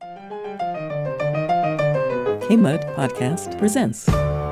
KMUD Podcast presents.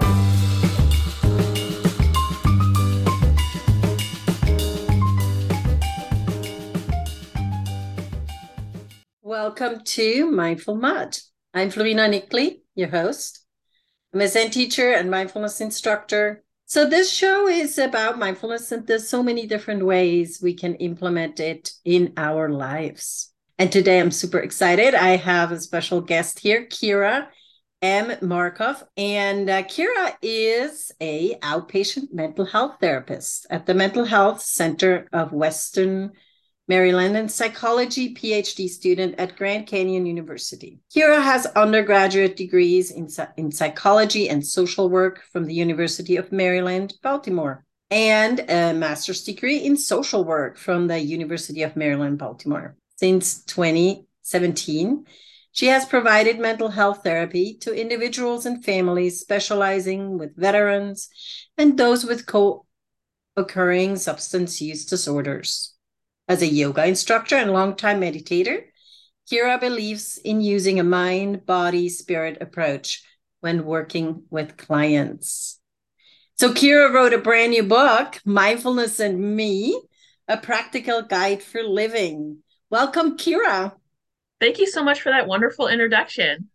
Welcome to Mindful Mud. I'm Florina Nickley, your host. I'm a Zen teacher and mindfulness instructor. So this show is about mindfulness, and there's so many different ways we can implement it in our lives. And today I'm super excited. I have a special guest here, Kira M. Markov. And Kira is a outpatient mental health therapist at the Mental Health Center of Western Maryland and psychology PhD student at Grand Canyon University. Kira has undergraduate degrees in psychology and social work from the University of Maryland, Baltimore, and a master's degree in social work from the University of Maryland, Baltimore. Since 2017, she has provided mental health therapy to individuals and families specializing with veterans and those with co-occurring substance use disorders. As a yoga instructor and longtime meditator, Kira believes in using a mind, body, spirit approach when working with clients. So Kira wrote a brand new book, Mindfulness and Me, a practical guide for living. Welcome, Kira. Thank you so much for that wonderful introduction.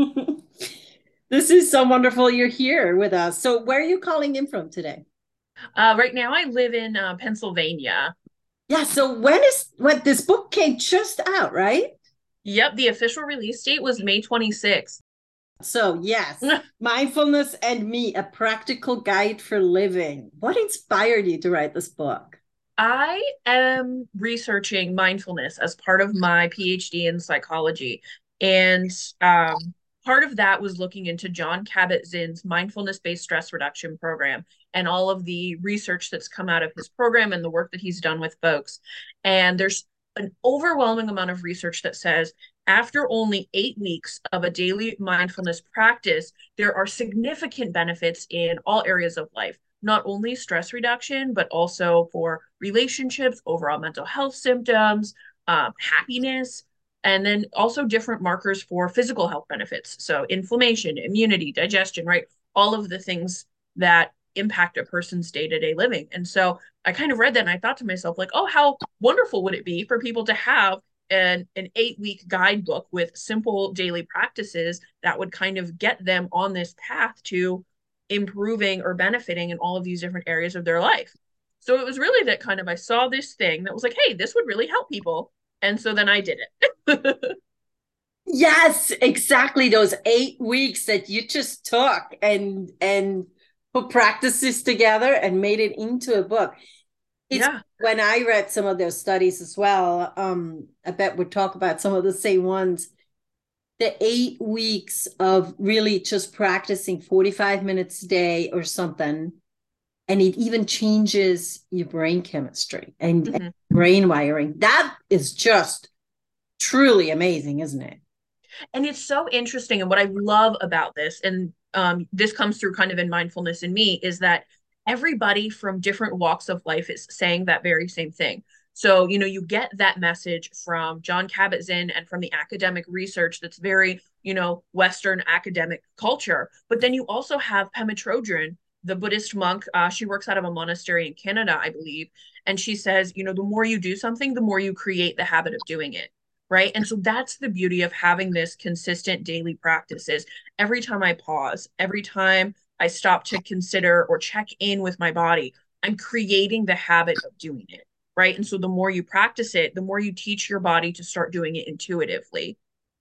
This is so wonderful you're here with us. So where are you calling in from today? Right now I live in Pennsylvania. Yeah, so when this book came just out, right? Yep, the official release date was May 26th. So yes, Mindfulness and Me, a practical guide for living. What inspired you to write this book? I am researching mindfulness as part of my PhD in psychology. And part of that was looking into Jon Kabat-Zinn's mindfulness-based stress reduction program and all of the research that's come out of his program and the work that he's done with folks. And there's an overwhelming amount of research that says after only 8 weeks of a daily mindfulness practice, there are significant benefits in all areas of life, not only stress reduction, but also for relationships, overall mental health symptoms, happiness, and then also different markers for physical health benefits. So inflammation, immunity, digestion, right? All of the things that impact a person's day-to-day living. And so I kind of read that and I thought to myself, like, oh, how wonderful would it be for people to have an 8-week guidebook with simple daily practices that would kind of get them on this path to improving or benefiting in all of these different areas of their life. So it was really that kind of I saw this thing that was like, hey, this would really help people. And so then I did it. Yes, exactly. Those 8 weeks that you just took and put practices together and made it into a book. It's Yeah. when I read some of those studies as well. I bet we'll talk about some of the same ones. The 8 weeks of really just practicing 45 minutes a day or something, and it even changes your brain chemistry and brain wiring. That is just truly amazing, isn't it? And it's so interesting. And what I love about this, and this comes through kind of in mindfulness in me, is that everybody from different walks of life is saying that very same thing. So, you get that message from Jon Kabat-Zinn and from the academic research that's very, Western academic culture. But then you also have Pema Chodron, the Buddhist monk. She works out of a monastery in Canada, I believe. And she says, the more you do something, the more you create the habit of doing it. Right. And so that's the beauty of having this consistent daily practice is every time I pause, every time I stop to consider or check in with my body, I'm creating the habit of doing it. Right. And so the more you practice it, the more you teach your body to start doing it intuitively.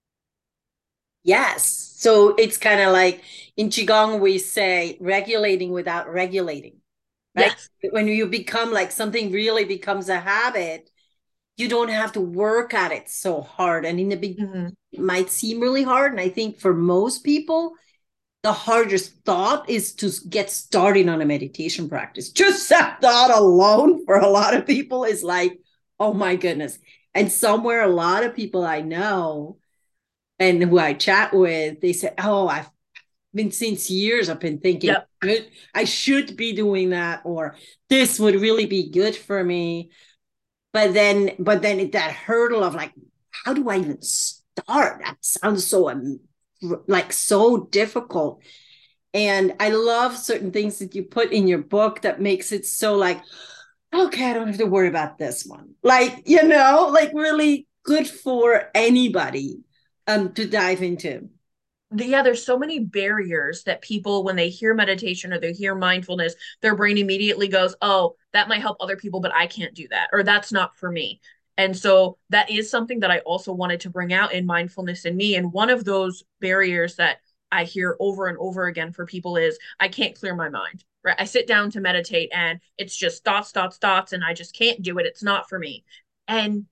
Yes. So it's kind of like in Qigong, we say regulating without regulating, right? Yes. When you become like something really becomes a habit, you don't have to work at it so hard. And in the beginning, Mhm. it might seem really hard. And I think for most people, the hardest thought is to get started on a meditation practice. Just that thought alone for a lot of people is like, oh my goodness. And somewhere a lot of people I know and who I chat with, they say, oh, I've been since years, I've been thinking, Yep. I should be doing that, or this would really be good for me. But then that hurdle of like, how do I even start? That sounds so like so difficult. And I love certain things that you put in your book that makes it so like, okay, I don't have to worry about this one. Like, like really good for anybody to dive into. Yeah, there's so many barriers that people, when they hear meditation or they hear mindfulness, their brain immediately goes, oh, that might help other people, but I can't do that, or that's not for me. And so that is something that I also wanted to bring out in Mindfulness in Me. And one of those barriers that I hear over and over again for people is I can't clear my mind, right? I sit down to meditate and it's just thoughts, thoughts, thoughts, and I just can't do it. It's not for me. And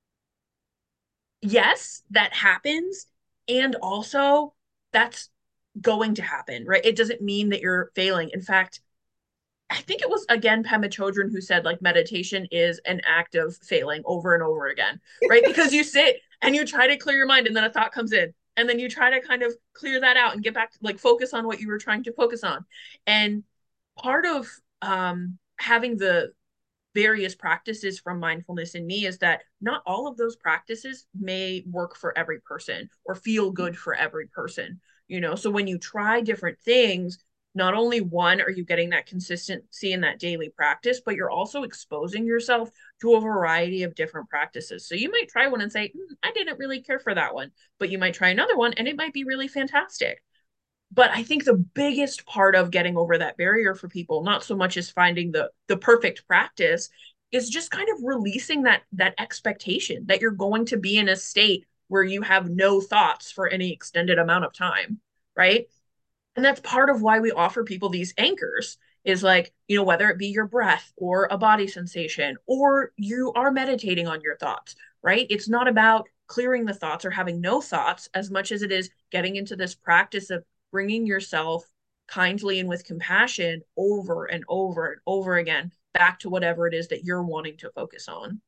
yes, that happens. And also, that's going to happen, right? It doesn't mean that you're failing. In fact, I think it was again Pema Chodron who said like meditation is an act of failing over and over again, right? Because you sit and you try to clear your mind and then a thought comes in and then you try to kind of clear that out and get back to like focus on what you were trying to focus on. And part of having the various practices from Mindfulness in Me is that not all of those practices may work for every person or feel good for every person, so when you try different things, not only one are you getting that consistency in that daily practice, but you're also exposing yourself to a variety of different practices. So you might try one and say, I didn't really care for that one, but you might try another one and it might be really fantastic. But I think the biggest part of getting over that barrier for people, not so much as finding the perfect practice, is just kind of releasing that expectation that you're going to be in a state where you have no thoughts for any extended amount of time, right? And that's part of why we offer people these anchors is like, whether it be your breath or a body sensation, or you are meditating on your thoughts, right? It's not about clearing the thoughts or having no thoughts as much as it is getting into this practice of bringing yourself kindly and with compassion over and over and over again back to whatever it is that you're wanting to focus on.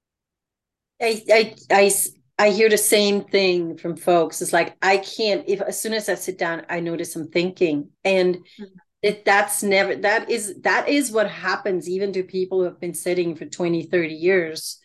I hear the same thing from folks. It's like I can't, if as soon as I sit down, I notice I'm thinking. And that is what happens even to people who have been sitting for 20, 30 years.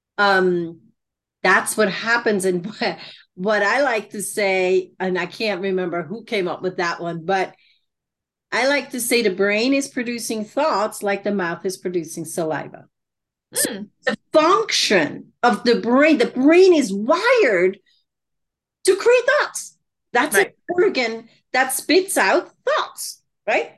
That's what happens. And what I like to say, and I can't remember who came up with that one, but I like to say the brain is producing thoughts like the mouth is producing saliva. So the function of the brain is wired to create thoughts. That's right. An organ that spits out thoughts, right?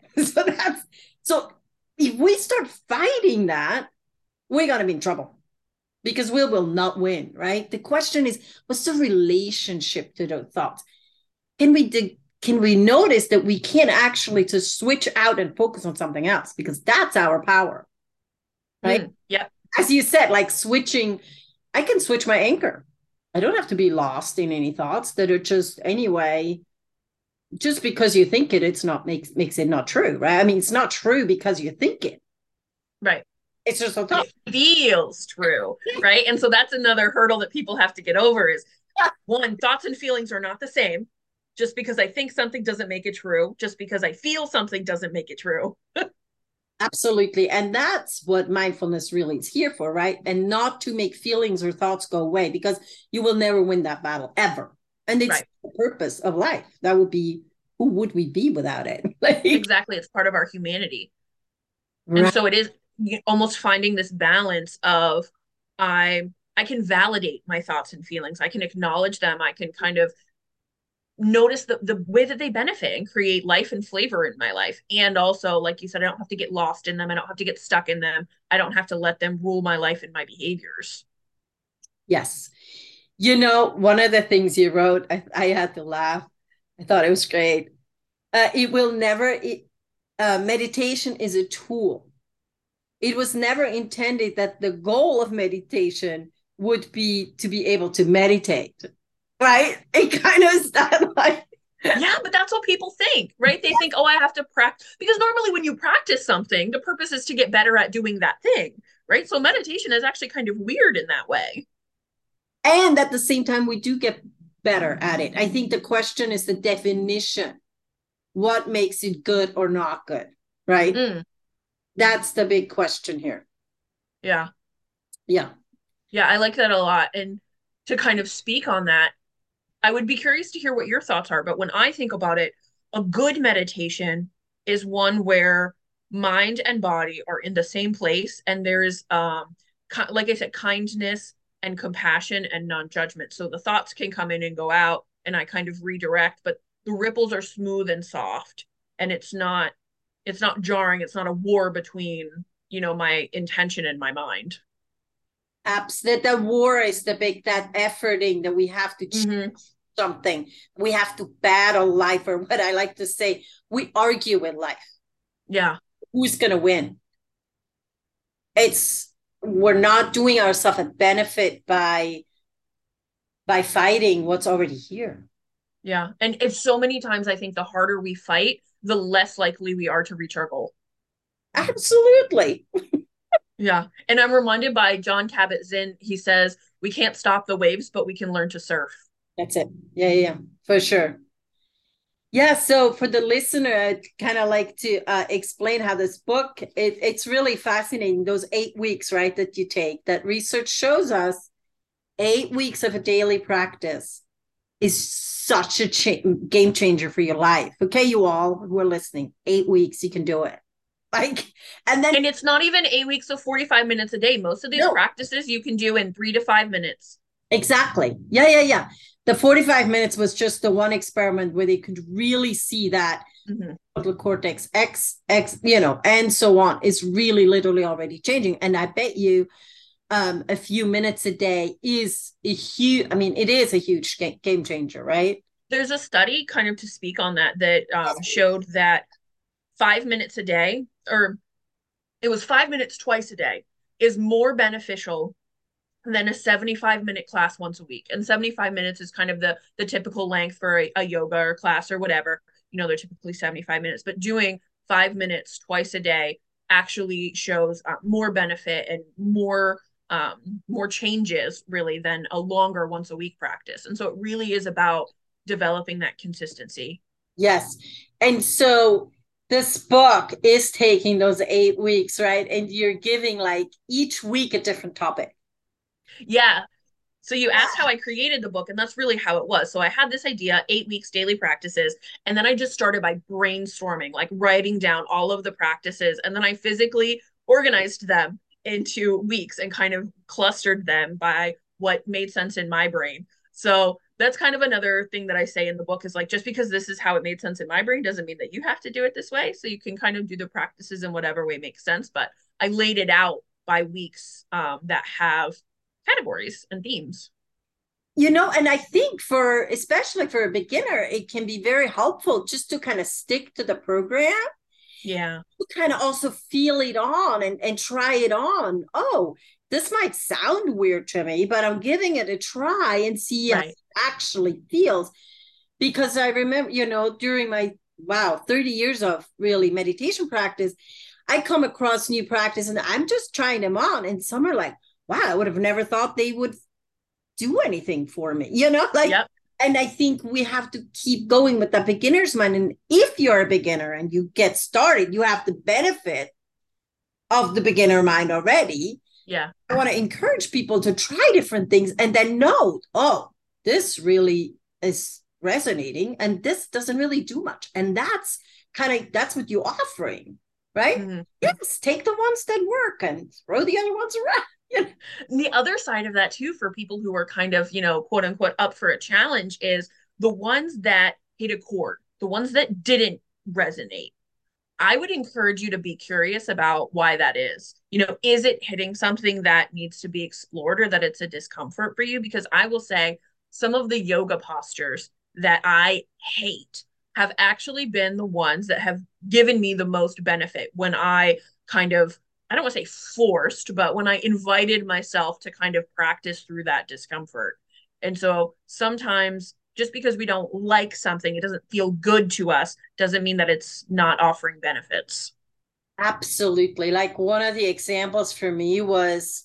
So if we start fighting that, we're going to be in trouble because we will not win, right? The question is, what's the relationship to those thoughts? Can we notice that we can actually just switch out and focus on something else because that's our power, right? Yeah. As you said, like switching, I can switch my anchor. I don't have to be lost in any thoughts that are just anyway. Just because you think it, it's not makes it not true, right? I mean, it's not true because you think it, right? It's just so tough. It feels true, right? And so that's another hurdle that people have to get over is one, thoughts and feelings are not the same. Just because I think something doesn't make it true. Just because I feel something doesn't make it true. Absolutely. And that's what mindfulness really is here for, right? And not to make feelings or thoughts go away because you will never win that battle ever. And it's the purpose of life. That would be, who would we be without it? Exactly. It's part of our humanity. Right. And so it is almost finding this balance of I can validate my thoughts and feelings. I can acknowledge them. I can kind of notice the way that they benefit and create life and flavor in my life. And also, like you said, I don't have to get lost in them. I don't have to get stuck in them. I don't have to let them rule my life and my behaviors. Yes. One of the things you wrote, I had to laugh. I thought it was great. Meditation is a tool. It was never intended that the goal of meditation would be to be able to meditate. Right? It kind of sounds like yeah, but that's what people think, right? They think, oh, I have to practice because normally when you practice something, the purpose is to get better at doing that thing, right? So meditation is actually kind of weird in that way. And at the same time, we do get better at it. I think the question is the definition. What makes it good or not good, right? That's the big question here. Yeah. Yeah. Yeah, I like that a lot. And to kind of speak on that, I would be curious to hear what your thoughts are. But when I think about it, a good meditation is one where mind and body are in the same place, and there's like I said, kindness and compassion and non-judgment. So the thoughts can come in and go out, and I kind of redirect, but the ripples are smooth and soft, and it's not jarring. It's not a war between, my intention and my mind. Absolutely. The war is that efforting that we have to change something. We have to battle life, or what I like to say, we argue with life. Yeah. Who's going to win? We're not doing ourselves a benefit by fighting what's already here. Yeah. And it's so many times I think the harder we fight, the less likely we are to reach our goal. Absolutely. Yeah. And I'm reminded by Jon Kabat-Zinn. He says, we can't stop the waves, but we can learn to surf. That's it. Yeah, for sure. Yeah, so for the listener, I'd kind of like to explain how this book, it's really fascinating, those 8 weeks, right, that you take, that research shows us 8 weeks of a daily practice is such a game changer for your life. Okay, you all who are listening, 8 weeks, you can do it. And it's not even 8 weeks of 45 minutes a day. Most of these practices you can do in 3 to 5 minutes. Exactly. Yeah. The 45 minutes was just the one experiment where they could really see that cortex X, and so on is really literally already changing. And I bet you a few minutes a day is it is a huge game changer, right? There's a study kind of to speak on that showed that 5 minutes a day, or it was 5 minutes twice a day, is more beneficial than a 75-minute class once a week. And 75 minutes is kind of the typical length for a yoga or class or whatever. They're typically 75 minutes, but doing 5 minutes twice a day actually shows more benefit and more changes really than a longer once a week practice. And so it really is about developing that consistency. Yes. And so this book is taking those 8 weeks, right? And you're giving like each week a different topic. Yeah. So you asked how I created the book, and that's really how it was. So I had this idea, 8 weeks daily practices, and then I just started by brainstorming, like writing down all of the practices, and then I physically organized them into weeks and kind of clustered them by what made sense in my brain. So that's kind of another thing that I say in the book is like, just because this is how it made sense in my brain doesn't mean that you have to do it this way. So you can kind of do the practices in whatever way makes sense. But I laid it out by weeks that have categories and themes. And I think especially for a beginner, it can be very helpful just to kind of stick to the program. Yeah. To kind of also feel it on and try it on. Oh, this might sound weird to me, but I'm giving it a try and see how it actually feels. Because I remember, during my 30 years of really meditation practice, I come across new practice and I'm just trying them on. And some are like, wow, I would have never thought they would do anything for me, Yep. And I think we have to keep going with the beginner's mind. And if you're a beginner and you get started, you have the benefit of the beginner mind already. Yeah. I want to encourage people to try different things and then know, oh, this really is resonating and this doesn't really do much. And that's what you're offering, right? Mm-hmm. Yes, take the ones that work and throw the other ones around. The other side of that too, for people who are kind of, quote unquote, up for a challenge, is the ones that hit a chord, the ones that didn't resonate. I would encourage you to be curious about why that is. Is it hitting something that needs to be explored or that it's a discomfort for you? Because I will say some of the yoga postures that I hate have actually been the ones that have given me the most benefit when I kind of, I don't want to say forced, but when I invited myself to kind of practice through that discomfort. And so sometimes just because we don't like something, it doesn't feel good to us, doesn't mean that it's not offering benefits. Absolutely. Like one of the examples for me was,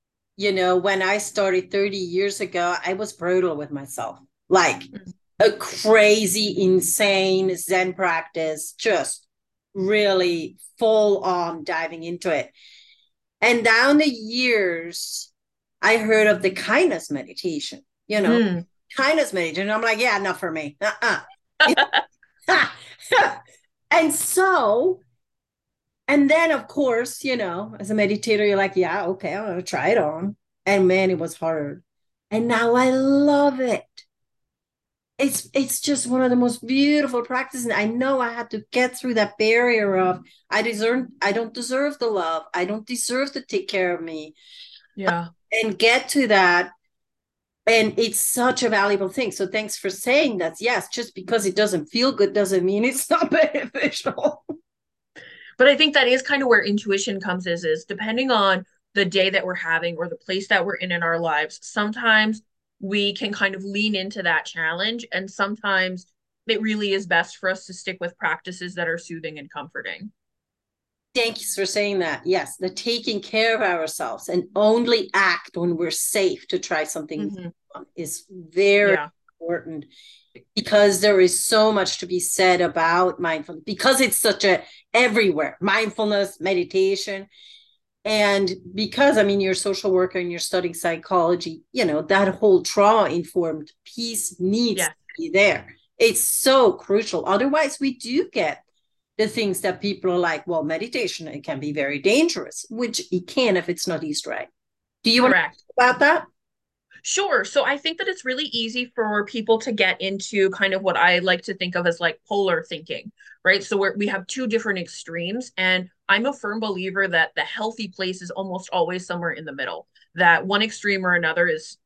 when I started 30 years ago, I was brutal with myself, like a crazy, insane Zen practice, just really full on diving into it. And down the years, I heard of the kindness meditation, kindness meditation. I'm like, yeah, not for me. And so, and then of course, as a meditator, you're like, yeah, okay, I'm gonna try it on. And man, it was hard. And now I love it. It's just one of the most beautiful practices. I know I had to get through that barrier of I don't deserve the love. I don't deserve to take care of me. Yeah. And get to that. And it's such a valuable thing. So thanks for saying that. Yes, just because it doesn't feel good doesn't mean it's not beneficial. But I think that is kind of where intuition comes is depending on the day that we're having or the place that we're in our lives, sometimes we can kind of lean into that challenge. And sometimes it really is best for us to stick with practices that are soothing and comforting. Thanks for saying that. Yes, the taking care of ourselves and only act when we're safe to try something is very important, because there is so much to be said about mindfulness, because it's such a everywhere mindfulness, meditation. And because you're a social worker and you're studying psychology, that whole trauma informed piece needs to be there. It's so crucial. Otherwise, we do get the things that people are like, well, meditation, it can be very dangerous, which it can if it's not used right. Do you want to talk about that? Sure. So I think that it's really easy for people to get into kind of what I like to think of as like polar thinking, right? So we have two different extremes, and I'm a firm believer that the healthy place is almost always somewhere in the middle. That one extreme or another is,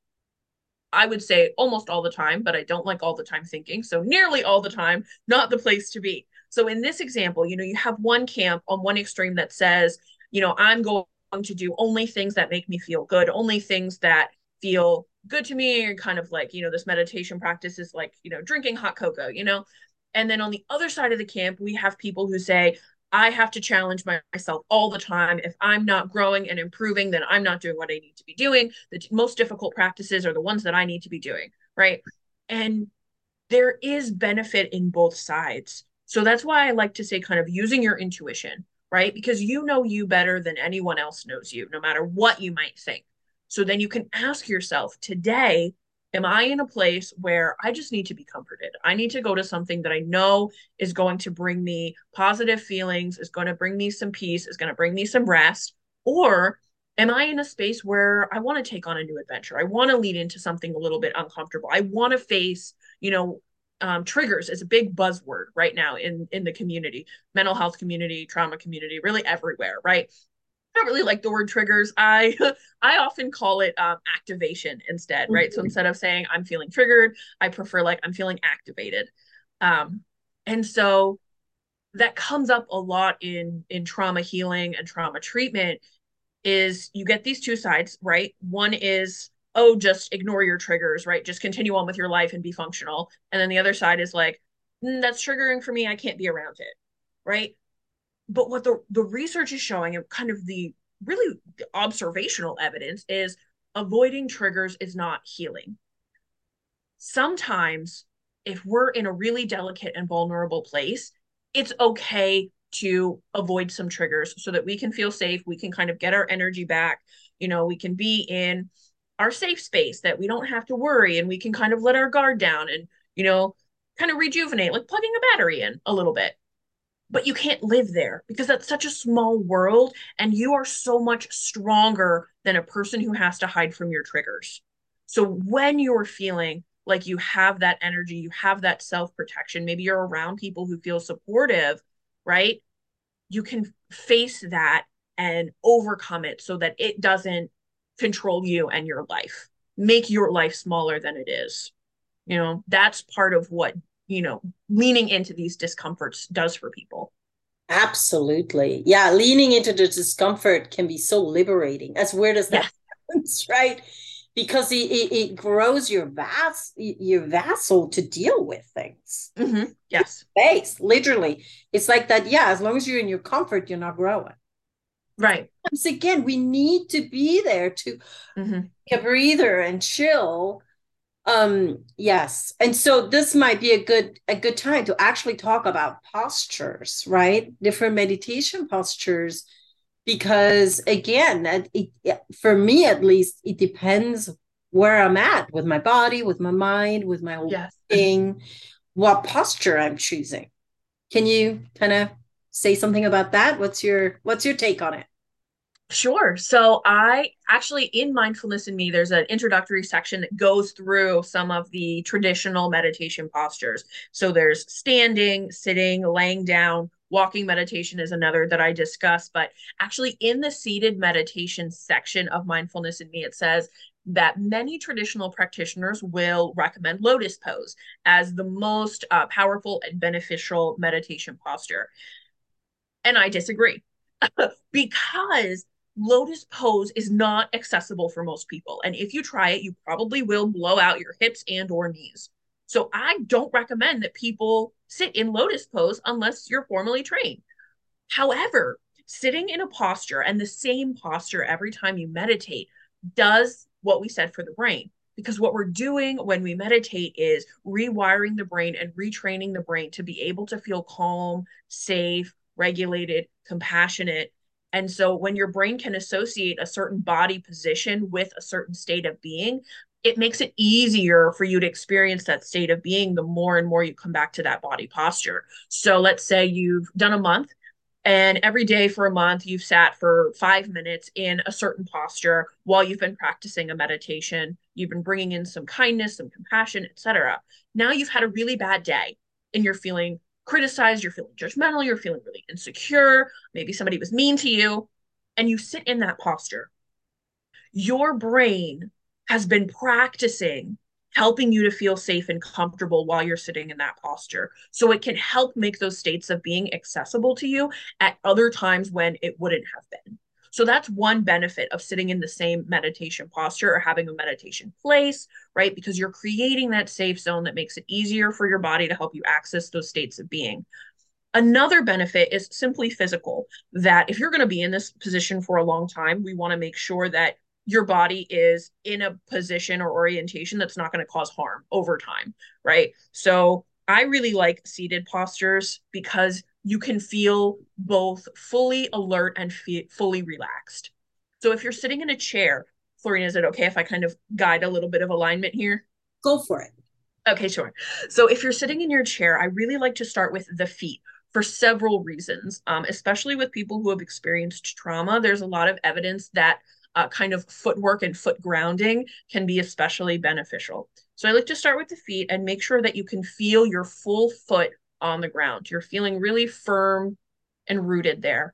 I would say, almost all the time, but I don't like all the time thinking. So nearly all the time, not the place to be. So in this example, you have one camp on one extreme that says, I'm going to do only things that make me feel good, only things that feel good to me, and kind of like, this meditation practice is like, drinking hot cocoa. And then on the other side of the camp, we have people who say, I have to challenge myself all the time. If I'm not growing and improving, then I'm not doing what I need to be doing. The most difficult practices are the ones that I need to be doing, right? And there is benefit in both sides. So that's why I like to say kind of using your intuition, right? Because you know you better than anyone else knows you, no matter what you might think. So then you can ask yourself today, am I in a place where I just need to be comforted? I need to go to something that I know is going to bring me positive feelings, is going to bring me some peace, is going to bring me some rest. Or am I in a space where I want to take on a new adventure? I want to lead into something a little bit uncomfortable. I want to face, triggers is a big buzzword right now in the community, mental health community, trauma community, really everywhere, right? I don't really like the word triggers. I often call it activation instead, right? So instead of saying I'm feeling triggered, I prefer like I'm feeling activated. And so that comes up a lot in trauma healing and trauma treatment is you get these two sides, right? One is, oh, just ignore your triggers, right? Just continue on with your life and be functional. And then the other side is like, that's triggering for me. I can't be around it, right? But what the research is showing, and kind of the really the observational evidence, is avoiding triggers is not healing. Sometimes if we're in a really delicate and vulnerable place, it's okay to avoid some triggers so that we can feel safe, we can kind of get our energy back, we can be in our safe space, that we don't have to worry, and we can kind of let our guard down and kind of rejuvenate, like plugging a battery in a little bit. But you can't live there because that's such a small world, and you are so much stronger than a person who has to hide from your triggers. So when you're feeling like you have that energy, you have that self-protection, maybe you're around people who feel supportive, right? You can face that and overcome it so that it doesn't control you and your life. Make your life smaller than it is. That's part of what, leaning into these discomforts does for people. Absolutely. Yeah, leaning into the discomfort can be so liberating. As weird as that sounds, right? Because it grows your vessel to deal with things. Mm-hmm. Yes. Space, literally. It's like that. Yeah, as long as you're in your comfort, you're not growing. Right. Once again, we need to be there to take a breather and chill. Yes. And so this might be a good time to actually talk about postures, right? Different meditation postures, because again, for me at least, it depends where I'm at with my body, with my mind, with my whole Yes. being, what posture I'm choosing. Can you kind of say something about that? What's your take on it? Sure. So I actually in Mindfulness in Me, there's an introductory section that goes through some of the traditional meditation postures. So there's standing, sitting, laying down, walking meditation is another that I discuss. But actually in the seated meditation section of Mindfulness in Me, it says that many traditional practitioners will recommend lotus pose as the most powerful and beneficial meditation posture. And I disagree because lotus pose is not accessible for most people. And if you try it, you probably will blow out your hips and or knees. So I don't recommend that people sit in lotus pose unless you're formally trained. However, sitting in a posture and the same posture every time you meditate does what we said for the brain. Because what we're doing when we meditate is rewiring the brain and retraining the brain to be able to feel calm, safe, regulated, compassionate. And so when your brain can associate a certain body position with a certain state of being, it makes it easier for you to experience that state of being the more and more you come back to that body posture. So let's say you've done a month and every day for a month, you've sat for 5 minutes in a certain posture while you've been practicing a meditation. You've been bringing in some kindness, some compassion, etc. Now you've had a really bad day and you're feeling criticized, you're feeling judgmental, you're feeling really insecure. Maybe somebody was mean to you, and you sit in that posture. Your brain has been practicing helping you to feel safe and comfortable while you're sitting in that posture. So it can help make those states of being accessible to you at other times when it wouldn't have been. So that's one benefit of sitting in the same meditation posture or having a meditation place, right? Because you're creating that safe zone that makes it easier for your body to help you access those states of being. Another benefit is simply physical, that if you're going to be in this position for a long time, we want to make sure that your body is in a position or orientation that's not going to cause harm over time, right? So I really like seated postures because you can feel both fully alert and fully relaxed. So if you're sitting in a chair, Florina, is it okay if I kind of guide a little bit of alignment here? Go for it. Okay, sure. So if you're sitting in your chair, I really like to start with the feet for several reasons, especially with people who have experienced trauma. There's a lot of evidence that kind of footwork and foot grounding can be especially beneficial. So I like to start with the feet and make sure that you can feel your full foot on the ground. You're feeling really firm and rooted there.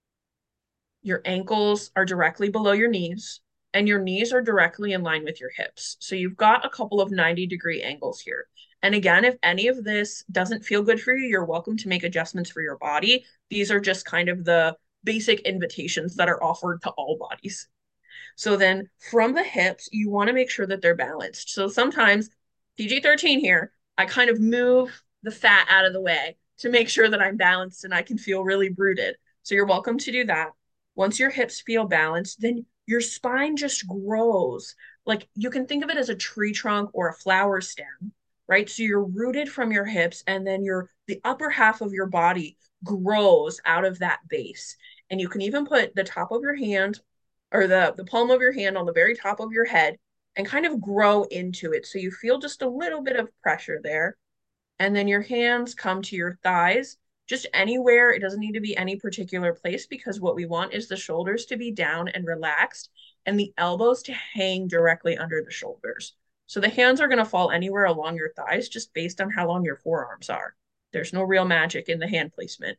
Your ankles are directly below your knees, and your knees are directly in line with your hips. So you've got a couple of 90-degree angles here. And again, if any of this doesn't feel good for you, you're welcome to make adjustments for your body. These are just kind of the basic invitations that are offered to all bodies. So then from the hips, you want to make sure that they're balanced. So sometimes, PG-13 here, I kind of move the fat out of the way to make sure that I'm balanced and I can feel really rooted. So you're welcome to do that. Once your hips feel balanced, then your spine just grows. Like you can think of it as a tree trunk or a flower stem, right? So you're rooted from your hips, and then the upper half of your body grows out of that base. And you can even put the top of your hand or the palm of your hand on the very top of your head and kind of grow into it. So you feel just a little bit of pressure there. And then your hands come to your thighs, just anywhere. It doesn't need to be any particular place because what we want is the shoulders to be down and relaxed and the elbows to hang directly under the shoulders. So the hands are going to fall anywhere along your thighs just based on how long your forearms are. There's no real magic in the hand placement.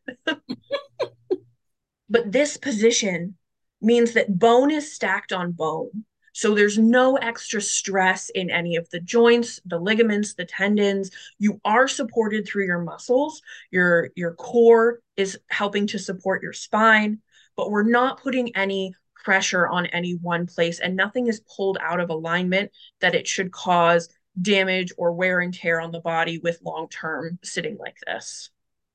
But this position means that bone is stacked on bone. So there's no extra stress in any of the joints, the ligaments, the tendons. You are supported through your muscles. Your core is helping to support your spine, but we're not putting any pressure on any one place, and nothing is pulled out of alignment that it should cause damage or wear and tear on the body with long-term sitting like this.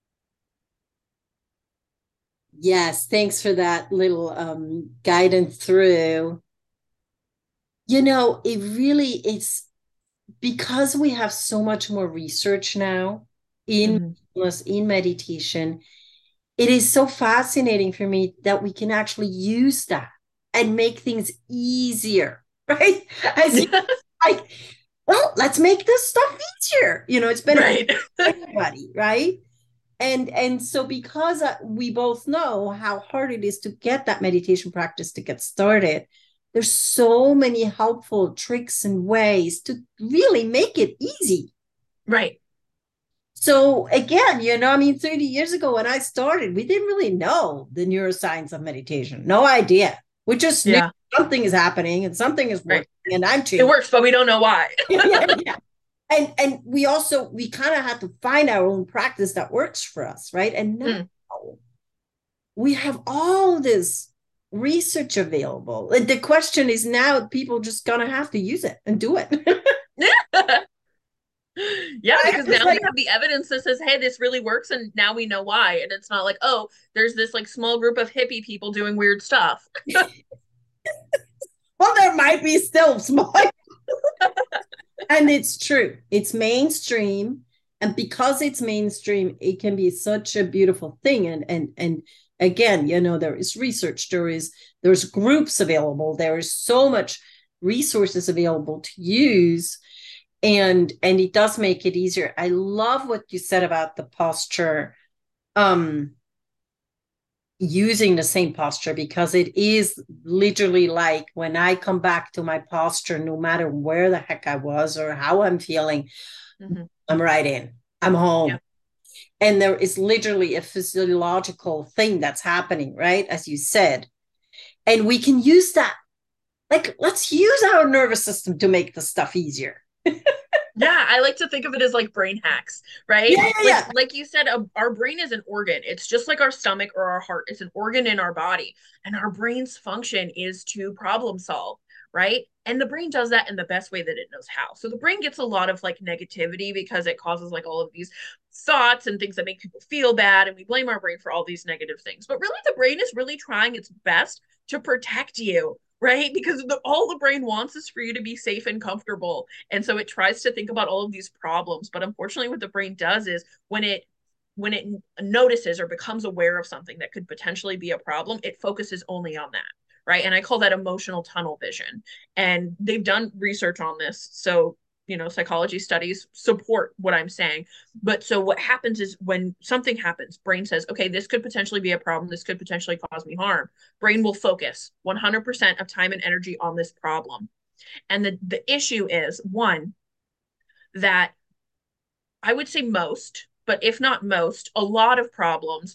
Yes, thanks for that little guidance through. You know, it's because we have so much more research now in in meditation. It is so fascinating for me that we can actually use that and make things easier right? As you like, well, let's make this stuff easier. It's been Right. everybody, right? And so because we both know how hard it is to get that meditation practice to get started, there's so many helpful tricks and ways to really make it easy. Right. So again, 30 years ago when I started, we didn't really know the neuroscience of meditation. No idea. We just knew something is happening and something is working, and I'm changing. It works, but we don't know why. Yeah. And we kind of had to find our own practice that works for us, right? And now we have all this research available. And the question is now people just gonna have to use it and do it. Yeah, because now we have the evidence that says, hey, this really works, and now we know why. And it's not like, oh, there's this like small group of hippie people doing weird stuff. Well, there might be still small. And it's true. It's mainstream. And because it's mainstream, it can be such a beautiful thing. And again, there is research, there's groups available, there is so much resources available to use. And it does make it easier. I love what you said about the posture, using the same posture, because it is literally like when I come back to my posture, no matter where the heck I was or how I'm feeling, I'm right in, I'm home. Yeah. And there is literally a physiological thing that's happening, right? As you said. And we can use that. Like, let's use our nervous system to make the stuff easier. Yeah, I like to think of it as like brain hacks, right? Yeah. Like you said, our brain is an organ. It's just like our stomach or our heart. It's an organ in our body. And our brain's function is to problem solve, right? And the brain does that in the best way that it knows how. So the brain gets a lot of like negativity because it causes like all of these thoughts and things that make people feel bad. And we blame our brain for all these negative things. But really, the brain is really trying its best to protect you, right? Because all the brain wants is for you to be safe and comfortable. And so it tries to think about all of these problems. But unfortunately, what the brain does is when it notices or becomes aware of something that could potentially be a problem, it focuses only on that, right? And I call that emotional tunnel vision. And they've done research on this. So psychology studies support what I'm saying. But so what happens is when something happens, brain says, okay, this could potentially be a problem. This could potentially cause me harm. Brain will focus 100% of time and energy on this problem. And the issue is, one, that I would say most, but if not most, a lot of problems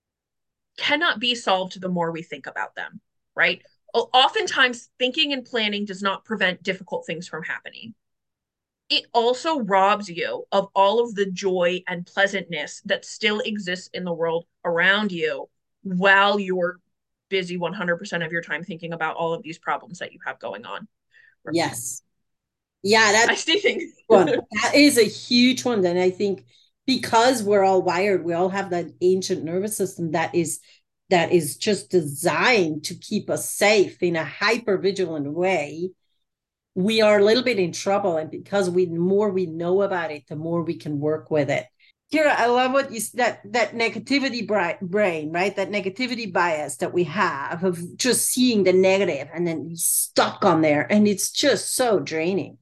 cannot be solved the more we think about them, right? Oftentimes, thinking and planning does not prevent difficult things from happening. It also robs you of all of the joy and pleasantness that still exists in the world around you while you're busy 100% of your time thinking about all of these problems that you have going on. Yes. Yeah, that's one. That is a huge one. And I think because we're all wired, we all have that ancient nervous system that is just designed to keep us safe in a hyper vigilant way. We are a little bit in trouble, and because the more we know about it, the more we can work with it. Kira, I love what you that negativity brain, right? That negativity bias that we have of just seeing the negative and then stuck on there, and it's just so draining.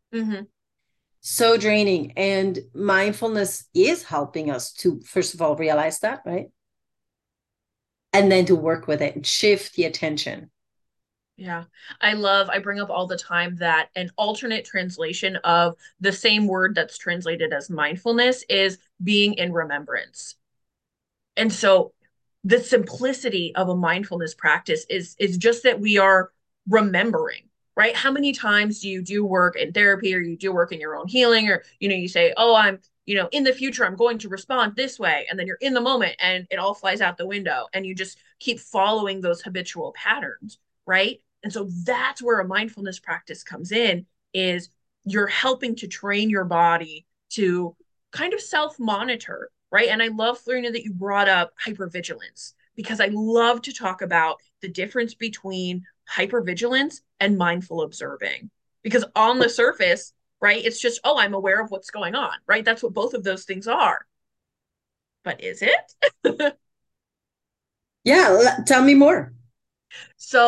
So draining. And mindfulness is helping us to, first of all, realize that, right? And then to work with it and shift the attention. Yeah, I bring up all the time that an alternate translation of the same word that's translated as mindfulness is being in remembrance. And so the simplicity of a mindfulness practice is just that we are remembering, right? How many times do you do work in therapy or you do work in your own healing, or, you say, oh, I'm, in the future, I'm going to respond this way. And then you're in the moment and it all flies out the window and you just keep following those habitual patterns, right? And so that's where a mindfulness practice comes in, is you're helping to train your body to kind of self-monitor, right? And I love, Florina, that you brought up hypervigilance, because I love to talk about the difference between hypervigilance and mindful observing. Because on the surface, right, it's just, oh, I'm aware of what's going on, right? That's what both of those things are. But is it? Yeah, tell me more. So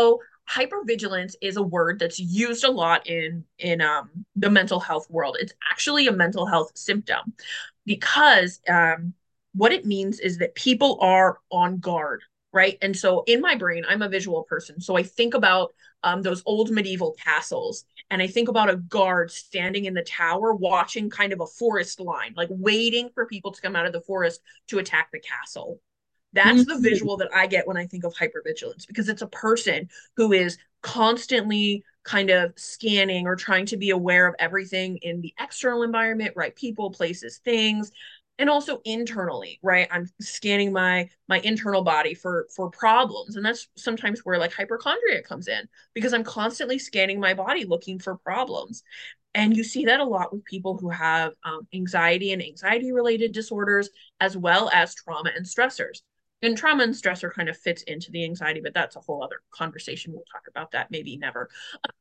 hypervigilance is a word that's used a lot in the mental health world. It's actually a mental health symptom because what it means is that people are on guard, right? And so in my brain, I'm a visual person. So I think about those old medieval castles, and I think about a guard standing in the tower watching kind of a forest line, like waiting for people to come out of the forest to attack the castle. That's the visual that I get when I think of hypervigilance, because it's a person who is constantly kind of scanning or trying to be aware of everything in the external environment, right? People, places, things, and also internally, right? I'm scanning my internal body for problems. And that's sometimes where like hypochondria comes in, because I'm constantly scanning my body looking for problems. And you see that a lot with people who have anxiety and anxiety related disorders, as well as trauma and stressors. And trauma and stressor kind of fits into the anxiety, but that's a whole other conversation. We'll talk about that maybe never.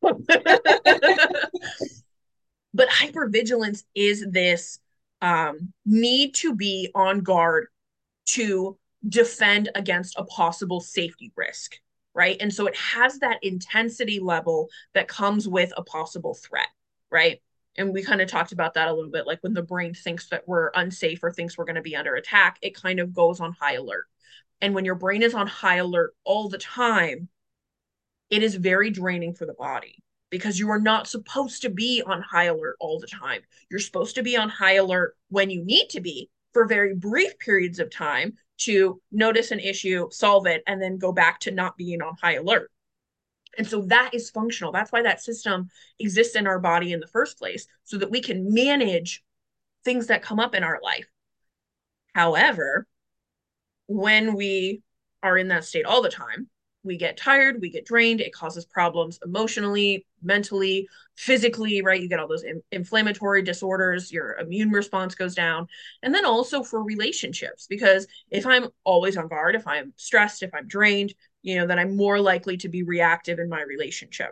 But hypervigilance is this need to be on guard to defend against a possible safety risk, right? And so it has that intensity level that comes with a possible threat, right? And we kind of talked about that a little bit, like when the brain thinks that we're unsafe or thinks we're going to be under attack, it kind of goes on high alert. And when your brain is on high alert all the time, it is very draining for the body, because you are not supposed to be on high alert all the time. You're supposed to be on high alert when you need to be for very brief periods of time to notice an issue, solve it, and then go back to not being on high alert. And so that is functional. That's why that system exists in our body in the first place, so that we can manage things that come up in our life. However, when we are in that state all the time, we get tired, we get drained, it causes problems emotionally, mentally, physically, right? You get all those inflammatory disorders, your immune response goes down. And then also for relationships, because if I'm always on guard, if I'm stressed, if I'm drained, then I'm more likely to be reactive in my relationship.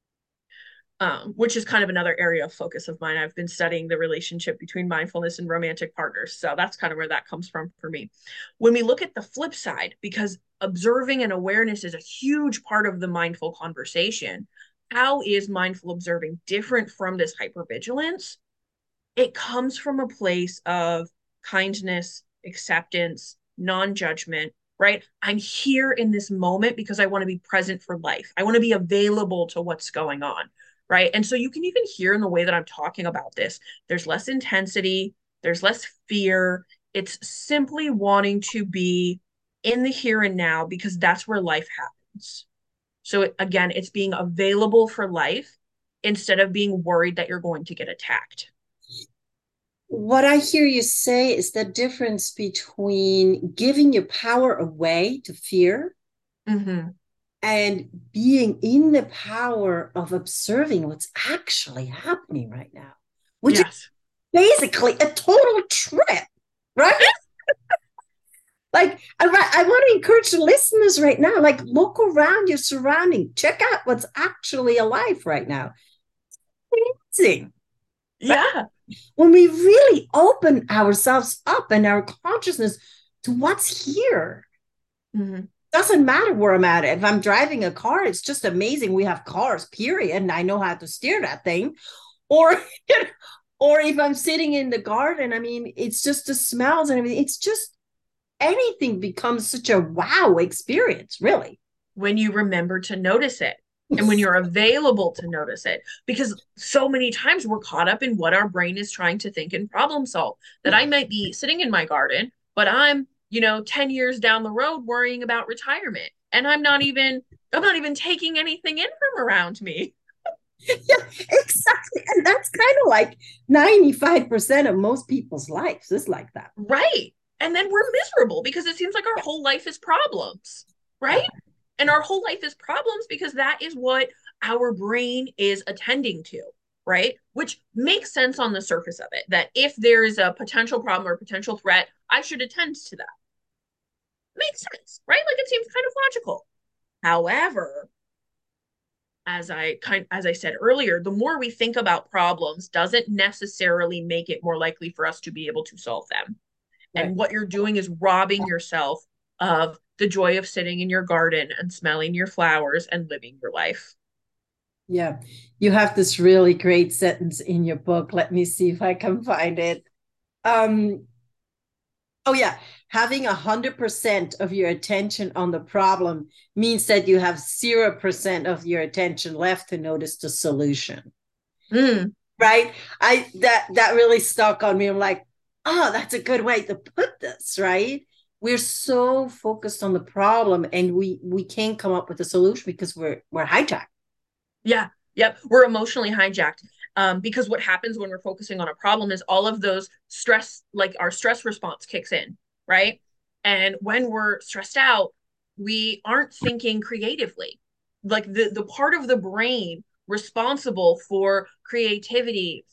Which is kind of another area of focus of mine. I've been studying the relationship between mindfulness and romantic partners. So that's kind of where that comes from for me. When we look at the flip side, because observing and awareness is a huge part of the mindful conversation, how is mindful observing different from this hypervigilance? It comes from a place of kindness, acceptance, non-judgment, right? I'm here in this moment because I want to be present for life. I want to be available to what's going on, right? And so you can even hear in the way that I'm talking about this, there's less intensity, there's less fear. It's simply wanting to be in the here and now, because that's where life happens. So again, it's being available for life instead of being worried that you're going to get attacked. What I hear you say is the difference between giving your power away to fear and being in the power of observing what's actually happening right now, which is basically a total trip, right? Like, I want to encourage the listeners right now, like, look around your surrounding, check out what's actually alive right now. Amazing. Yeah. When we really open ourselves up and our consciousness to what's here. Doesn't matter where I'm at. If I'm driving a car, it's just amazing. We have cars, period, and I know how to steer that thing. Or if I'm sitting in the garden, I mean, it's just the smells and everything. It's just, anything becomes such a wow experience, really. When you remember to notice it. And when you're available to notice it, because so many times we're caught up in what our brain is trying to think and problem solve, that I might be sitting in my garden, but I'm 10 years down the road worrying about retirement, and I'm not even taking anything in from around me. Yeah, exactly. And that's kind of like 95% of most people's lives is like that. Right. And then we're miserable because it seems like our whole life is problems, right? And our whole life is problems because that is what our brain is attending to, right? Which makes sense on the surface of it, that if there is a potential problem or potential threat, I should attend to that. Makes sense, right? Like, it seems kind of logical. However, as I said earlier, the more we think about problems doesn't necessarily make it more likely for us to be able to solve them. Right. And what you're doing is robbing yourself of the joy of sitting in your garden and smelling your flowers and living your life. Yeah. You have this really great sentence in your book. Let me see if I can find it. Oh, yeah. Having 100% of your attention on the problem means that you have 0% of your attention left to notice the solution. Mm. Right? That really stuck on me. I'm like, oh, that's a good way to put this, right? We're so focused on the problem and we can't come up with a solution because we're hijacked. Yeah. Yep. We're emotionally hijacked. Because what happens when we're focusing on a problem is all of those stress, like our stress response kicks in, right? And when we're stressed out, we aren't thinking creatively. Like the part of the brain responsible for creativity,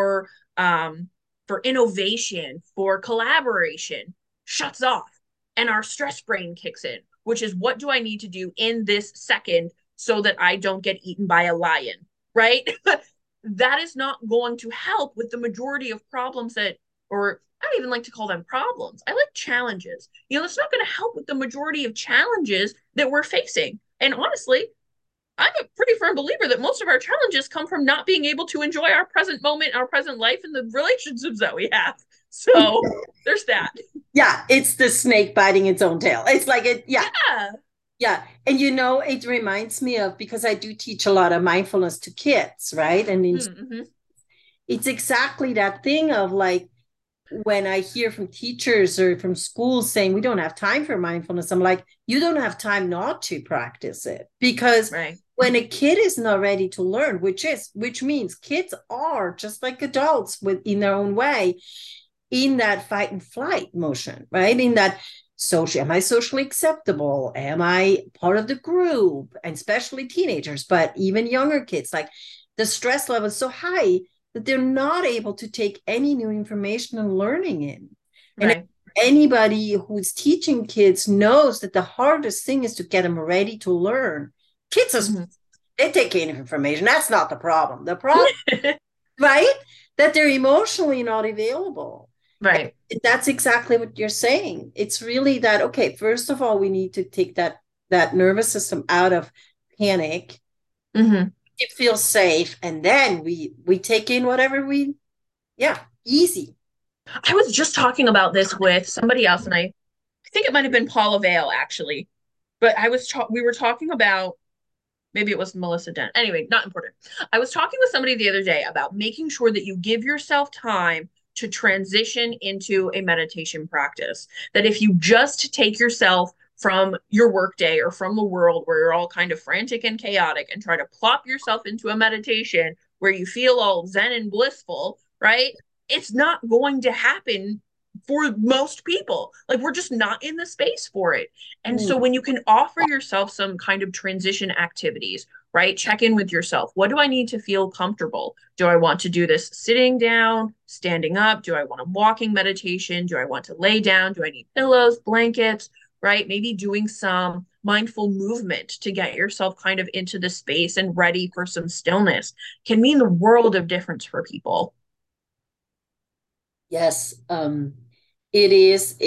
for innovation, for collaboration shuts off. And our stress brain kicks in, which is what do I need to do in this second so that I don't get eaten by a lion, right? That is not going to help with the majority of problems that, or I don't even like to call them problems. I like challenges. It's not going to help with the majority of challenges that we're facing. And honestly, I'm a pretty firm believer that most of our challenges come from not being able to enjoy our present moment, our present life, and the relationships that we have. So there's that. Yeah, it's the snake biting its own tail. It's like it, yeah. Yeah. Yeah. And it reminds me of, because I do teach a lot of mindfulness to kids, right? And Mm-hmm. it's exactly that thing of like, when I hear from teachers or from schools saying we don't have time for mindfulness, I'm like, you don't have time not to practice it. Because Right. when a kid is not ready to learn, which means kids are just like adults in their own way, in that fight and flight motion, right? In that am I socially acceptable? Am I part of the group? And especially teenagers, but even younger kids, like the stress level is so high that they're not able to take any new information and learning in. And Right. anybody who's teaching kids knows that the hardest thing is to get them ready to learn. Kids are, Mm-hmm. they take in information. That's not the problem. The problem, right? That they're emotionally not available. Right. And that's exactly what you're saying. It's really that, okay, first of all, we need to take that nervous system out of panic. Mm-hmm. It feels safe. And then we take in whatever easy. I was just talking about this with somebody else, and I think it might have been Paula Vale actually, but we were talking about, maybe it was Melissa Dent. Anyway, not important. I was talking with somebody the other day about making sure that you give yourself time to transition into a meditation practice. That if you just take yourself from your workday or from the world where you're all kind of frantic and chaotic and try to plop yourself into a meditation where you feel all zen and blissful, right? It's not going to happen for most people. Like we're just not in the space for it. And so when you can offer yourself some kind of transition activities, right? Check in with yourself. What do I need to feel comfortable? Do I want to do this sitting down, standing up? Do I want a walking meditation? Do I want to lay down? Do I need pillows, blankets, right? Maybe doing some mindful movement to get yourself kind of into the space and ready for some stillness can mean the world of difference for people. Yes. It is.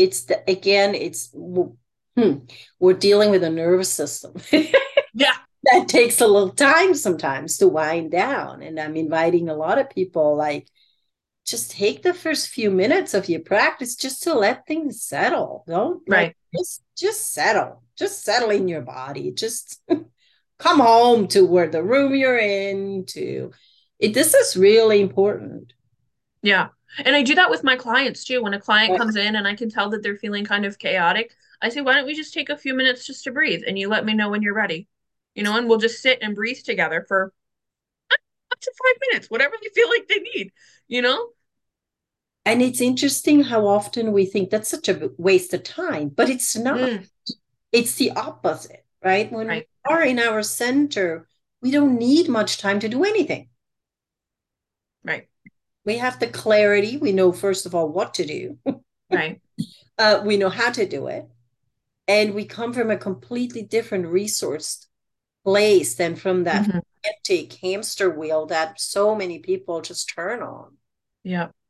We're dealing with a nervous system. Yeah. That takes a little time sometimes to wind down. And I'm inviting a lot of people, like, just take the first few minutes of your practice just to let things settle. Don't Right. just settle. Just settle in your body. Just come home to where the room you're in to it. This is really important. Yeah. And I do that with my clients too. When a client comes in and I can tell that they're feeling kind of chaotic, I say, why don't we just take a few minutes just to breathe and you let me know when you're ready? And we'll just sit and breathe together for up to 5 minutes, whatever they feel like they need, you know? And it's interesting how often we think that's such a waste of time, but it's not. Mm, It's the opposite, right? When we right. are in our center, we don't need much time to do anything. Right. We have the clarity. We know, first of all, what to do. Right. We know how to do it. And we come from a completely different resource place than from that Mm-hmm. hectic hamster wheel that so many people just turn on. Yeah.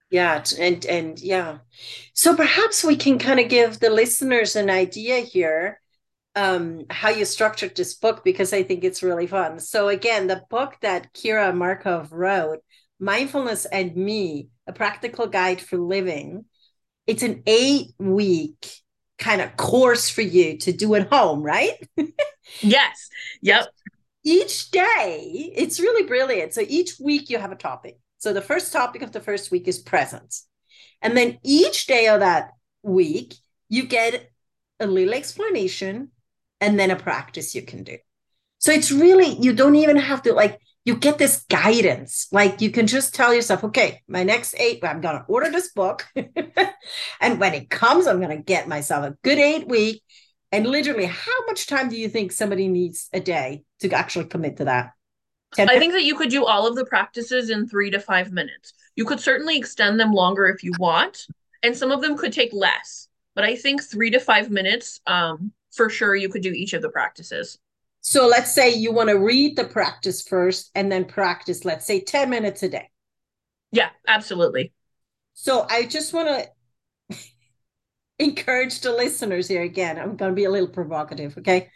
Yeah, and yeah. So perhaps we can kind of give the listeners an idea here, how you structured this book, because I think it's really fun. So again, the book that Kira Markov wrote, Mindfulness and Me, A Practical Guide for Living, it's an 8-week kind of course for you to do at home, right? Yes. Yep. Each day, it's really brilliant. So each week you have a topic. So the first topic of the first week is presence. And then each day of that week, you get a little explanation and then a practice you can do. So it's really, you don't even have to like, you get this guidance. Like you can just tell yourself, okay, my next 8, I'm going to order this book. And when it comes, I'm going to get myself a good 8-week. And literally, how much time do you think somebody needs a day to actually commit to that? 10 I minutes? think that you could do all of the practices in 3 to 5 minutes. You could certainly extend them longer if you want, and some of them could take less. But I think 3 to 5 minutes, for sure, you could do each of the practices. So let's say you want to read the practice first and then practice, let's say 10 minutes a day. Yeah, absolutely. So I just want to encourage the listeners here again. I'm going to be a little provocative, okay?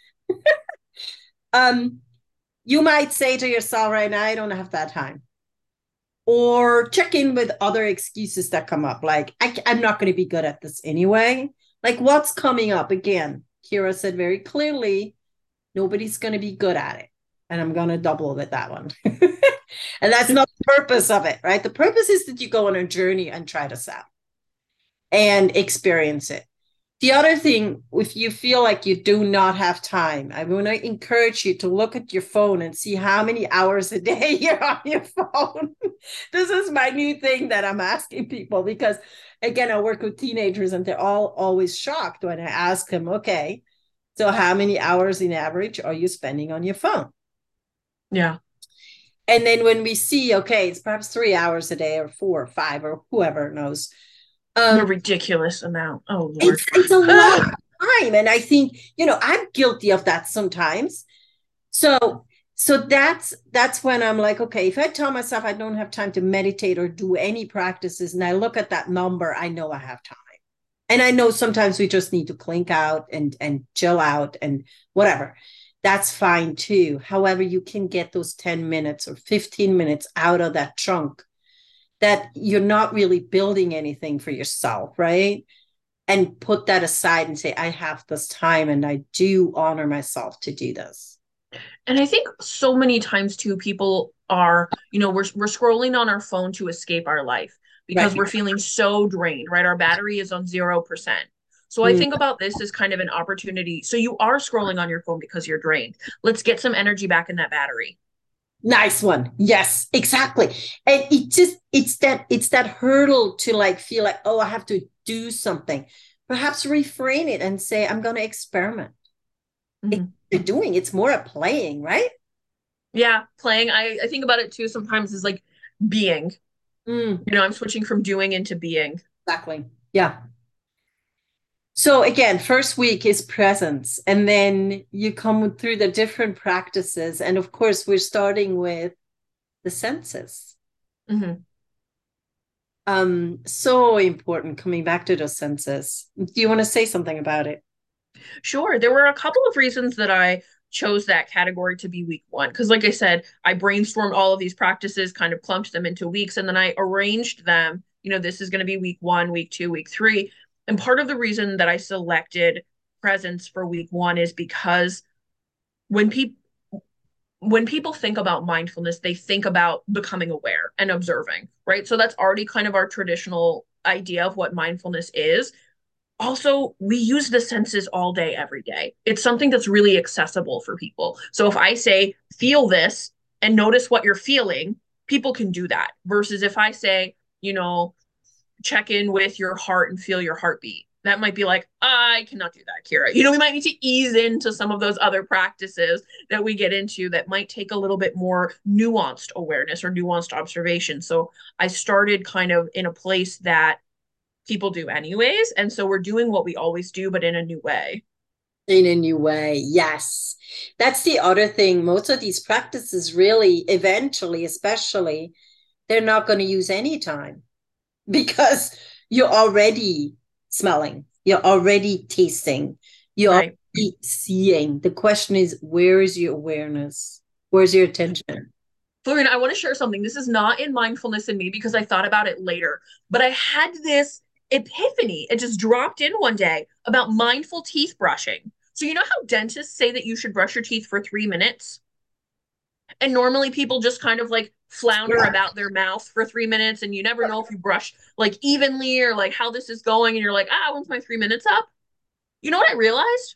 um, you might say to yourself right now, I don't have that time. Or check in with other excuses that come up, like, I'm not going to be good at this anyway. Like, what's coming up again? Kira said very clearly, nobody's going to be good at it. And I'm going to double with that one. And that's not the purpose of it, right? The purpose is that you go on a journey and try this out and experience it. The other thing, if you feel like you do not have time, I want to encourage you to look at your phone and see how many hours a day you're on your phone. This is my new thing that I'm asking people because, again, I work with teenagers and they're all always shocked when I ask them, okay, so how many hours in average are you spending on your phone? Yeah. And then when we see, okay, it's perhaps 3 hours a day or 4 or 5 or whoever knows. The Um, ridiculous amount. Oh, Lord. it's a lot of time. And I think, I'm guilty of that sometimes. So that's when I'm like, okay, if I tell myself I don't have time to meditate or do any practices, and I look at that number, I know I have time. And I know sometimes we just need to clink out and chill out and whatever. That's fine too. However, you can get those 10 minutes or 15 minutes out of that chunk that you're not really building anything for yourself, right? And put that aside and say, I have this time and I do honor myself to do this. And I think so many times too, people are, we're scrolling on our phone to escape our life because Right. we're feeling so drained, right? Our battery is on 0%. So I Mm, think about this as kind of an opportunity. So you are scrolling on your phone because you're drained. Let's get some energy back in that battery. nice one. Yes, exactly. And it's that hurdle to like feel like, oh, I have to do something. Perhaps refrain it and say, I'm going to experiment. It's Mhm. you're doing, it's more a playing, right? Yeah, playing. I think about it too sometimes as like being. Mm, I'm switching from doing into being. exactly. Yeah. So again, first week is presence, and then you come through the different practices. And of course, we're starting with the senses. Mhm. So important coming back to those senses. Do you want to say something about it? Sure. There were a couple of reasons that I chose that category to be week one. Because, like I said, I brainstormed all of these practices, kind of clumped them into weeks, and then I arranged them. This is going to be week one, week two, week three. And part of the reason that I selected presence for week one is because when people when people think about mindfulness, they think about becoming aware and observing, right? So that's already kind of our traditional idea of what mindfulness is. Also, we use the senses all day, every day. It's something that's really accessible for people. So if I say, feel this and notice what you're feeling, people can do that. Versus if I say, check in with your heart and feel your heartbeat. That might be like, I cannot do that, Kira. We might need to ease into some of those other practices that we get into that might take a little bit more nuanced awareness or nuanced observation. So I started kind of in a place that people do anyways. And so we're doing what we always do, but in a new way. In a new way. Yes. That's the other thing. Most of these practices really, eventually, especially, they're not going to use any time. because you're already smelling, you're already tasting, you're Right. already seeing. The question is, where is your awareness? Where's your attention? Florian, I want to share something. This is not in mindfulness in me because I thought about it later, but I had this epiphany. It just dropped in one day about mindful teeth brushing. So, you know how dentists say that you should brush your teeth for 3 minutes? And normally people just kind of like flounder Yeah. about their mouth for 3 minutes, and you never know if you brush like evenly or like how this is going. And you're like, when's my 3 minutes up? You know what I realized?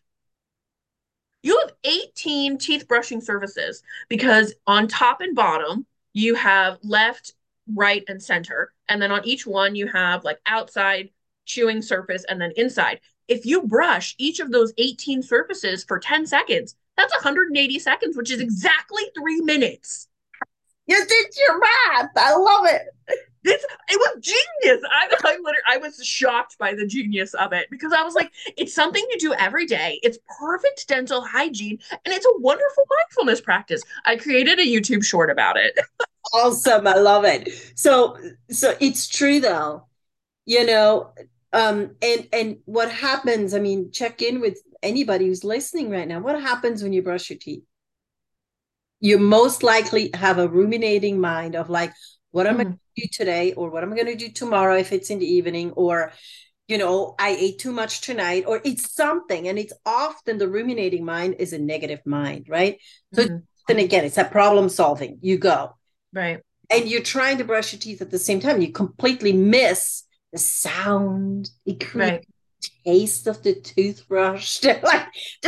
You have 18 teeth brushing surfaces because on top and bottom, you have left, right, and center. And then on each one, you have like outside chewing surface and then inside. If you brush each of those 18 surfaces for 10 seconds, that's 180 seconds, which is exactly 3 minutes. You did your math. I love it. It was genius. I was shocked by the genius of it because I was like, it's something you do every day. It's perfect dental hygiene, and it's a wonderful mindfulness practice. I created a YouTube short about it. Awesome. I love it. So it's true though, you know, and what happens, I mean, check in with anybody who's listening right now. What happens when you brush your teeth? You most likely have a ruminating mind of like, what am I going to do today? Or what am I going to do tomorrow if it's in the evening? Or, I ate too much tonight, or it's something. And it's often the ruminating mind is a negative mind, right? So then again, it's that problem solving. You go. Right. And you're trying to brush your teeth at the same time. You completely miss the sound. It creates taste of the toothbrush. Like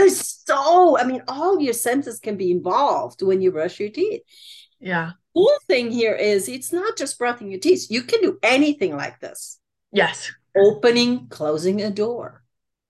all your senses can be involved when you brush your teeth. Yeah. Cool thing here is it's not just brushing your teeth. You can do anything like this. Yes. Opening, closing a door.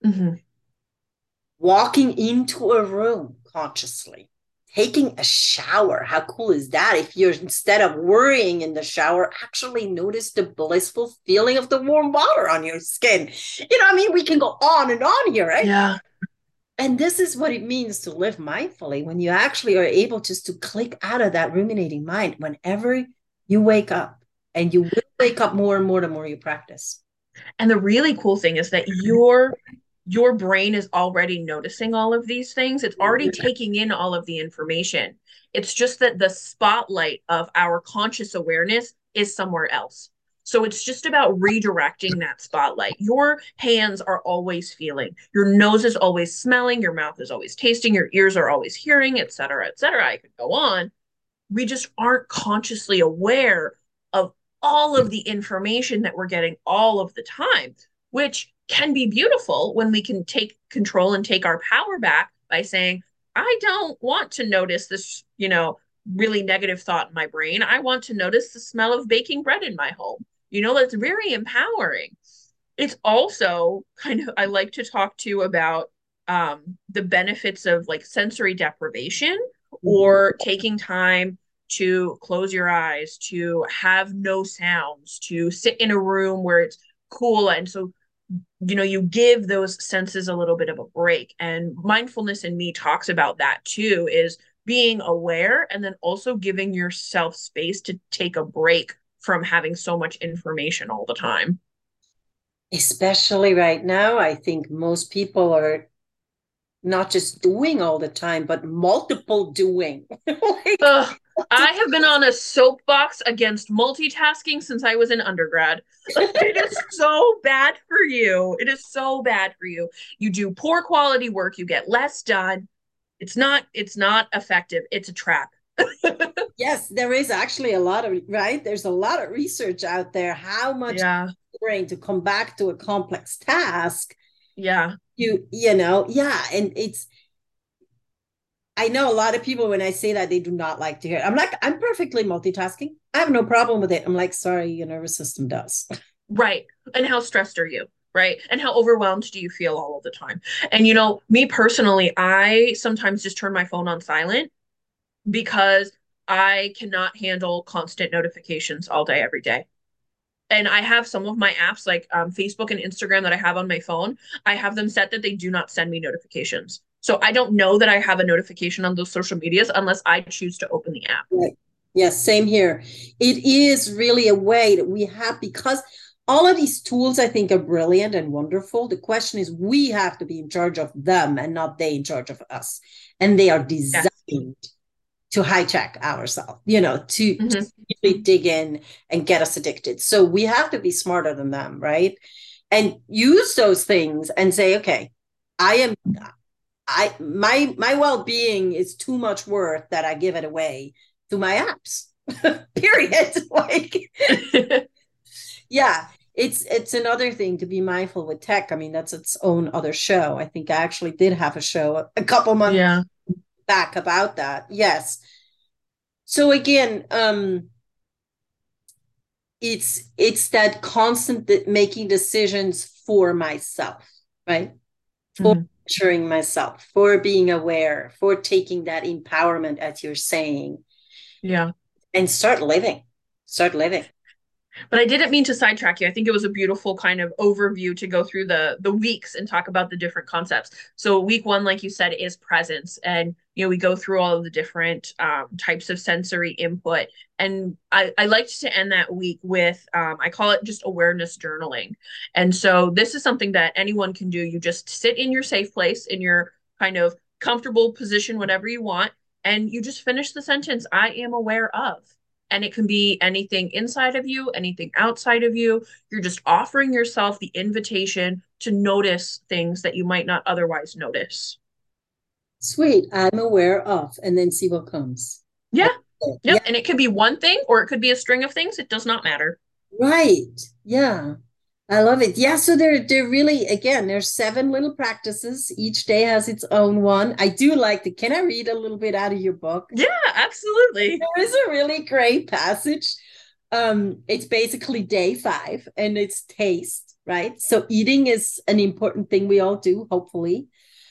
Walking into a room consciously. Taking a shower. How cool is that? If you're, instead of worrying in the shower, actually notice the blissful feeling of the warm water on your skin. We can go on and on here, right? Yeah. And this is what it means to live mindfully, when you actually are able just to click out of that ruminating mind whenever you wake up. And you will wake up more and more the more you practice. And the really cool thing is that your brain is already noticing all of these things. It's already taking in all of the information. It's just that the spotlight of our conscious awareness is somewhere else. So it's just about redirecting that spotlight. Your hands are always feeling, your nose is always smelling, your mouth is always tasting, your ears are always hearing, et cetera, et cetera. I could go on. We just aren't consciously aware of all of the information that we're getting all of the time, which can be beautiful when we can take control and take our power back by saying, I don't want to notice this, really negative thought in my brain. I want to notice the smell of baking bread in my home. That's very empowering. It's also I like to talk to about the benefits of like sensory deprivation or taking time to close your eyes, to have no sounds, to sit in a room where it's cool. And so, you give those senses a little bit of a break. And mindfulness in me talks about that too, is being aware and then also giving yourself space to take a break from having so much information all the time. Especially right now, I think most people are not just doing all the time, but multiple doing. I have been on a soapbox against multitasking since I was in undergrad. It is so bad for you. It is so bad for you. You do poor quality work, you get less done. It's not effective. It's a trap. Yes, there is actually right? There's a lot of research out there. How much brain to come back to a complex task. Yeah. And I know a lot of people, when I say that, they do not like to hear it. I'm like, I'm perfectly multitasking. I have no problem with it. I'm like, sorry, your nervous system does. Right. And how stressed are you? Right. And how overwhelmed do you feel all of the time? And, me personally, I sometimes just turn my phone on silent because I cannot handle constant notifications all day, every day. And I have some of my apps like Facebook and Instagram that I have on my phone. I have them set that they do not send me notifications. So I don't know that I have a notification on those social medias unless I choose to open the app. Right. Yes, same here. It is really a way that we have, because all of these tools, I think, are brilliant and wonderful. The question is, we have to be in charge of them and not they in charge of us. And they are Yes. designed to hijack ourselves, you know, to really dig in and get us addicted. So we have to be smarter than them, right? And use those things and say, okay, my well-being is too much worth that I give it away to my apps. Period. Like, yeah, it's another thing to be mindful with tech. I mean, that's its own other show. I think I actually did have a show a couple months back about that. Yes. So again, it's that constant making decisions for myself, right? For nurturing myself, for being aware, for taking that empowerment, as you're saying. Yeah. And start living. But I didn't mean to sidetrack you. I think it was a beautiful kind of overview to go through the weeks and talk about the different concepts. So week one, like you said, is presence. And, you know, we go through all of the different types of sensory input. And I liked to end that week with, I call it just awareness journaling. And so this is something that anyone can do. You just sit in your safe place, in your kind of comfortable position, whatever you want, and you just finish the sentence, I am aware of. And it can be anything inside of you, anything outside of you. You're just offering yourself the invitation to notice things that you might not otherwise notice. Sweet. I'm aware of, and then see what comes. Yeah. Yep. Yeah. And it could be one thing or it could be a string of things. It does not matter. Right. Yeah. I love it. Yeah. So they're really, again, there's 7 little practices. Each day has its own one. I do like the, can I read a little bit out of your book? Yeah, absolutely. There is a really great passage. It's basically day 5 and it's taste, right? So eating is an important thing we all do, hopefully.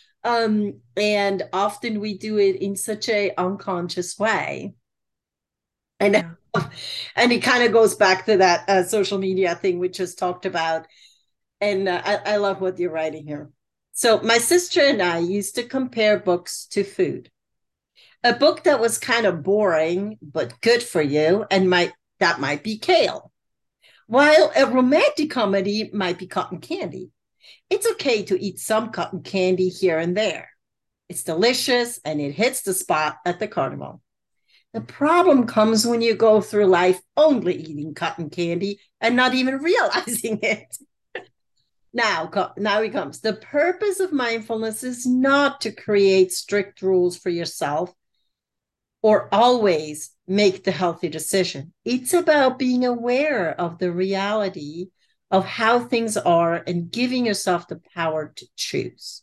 And often we do it in such a unconscious way. And yeah. And it kind of goes back to that social media thing we just talked about. And I love what you're writing here. So my sister and I used to compare books to food. A book that was kind of boring, but good for you, and that might be kale. While a romantic comedy might be cotton candy. It's okay to eat some cotton candy here and there. It's delicious and it hits the spot at the carnival. The problem comes when you go through life only eating cotton candy and not even realizing it. Now it comes. The purpose of mindfulness is not to create strict rules for yourself or always make the healthy decision. It's about being aware of the reality of how things are and giving yourself the power to choose.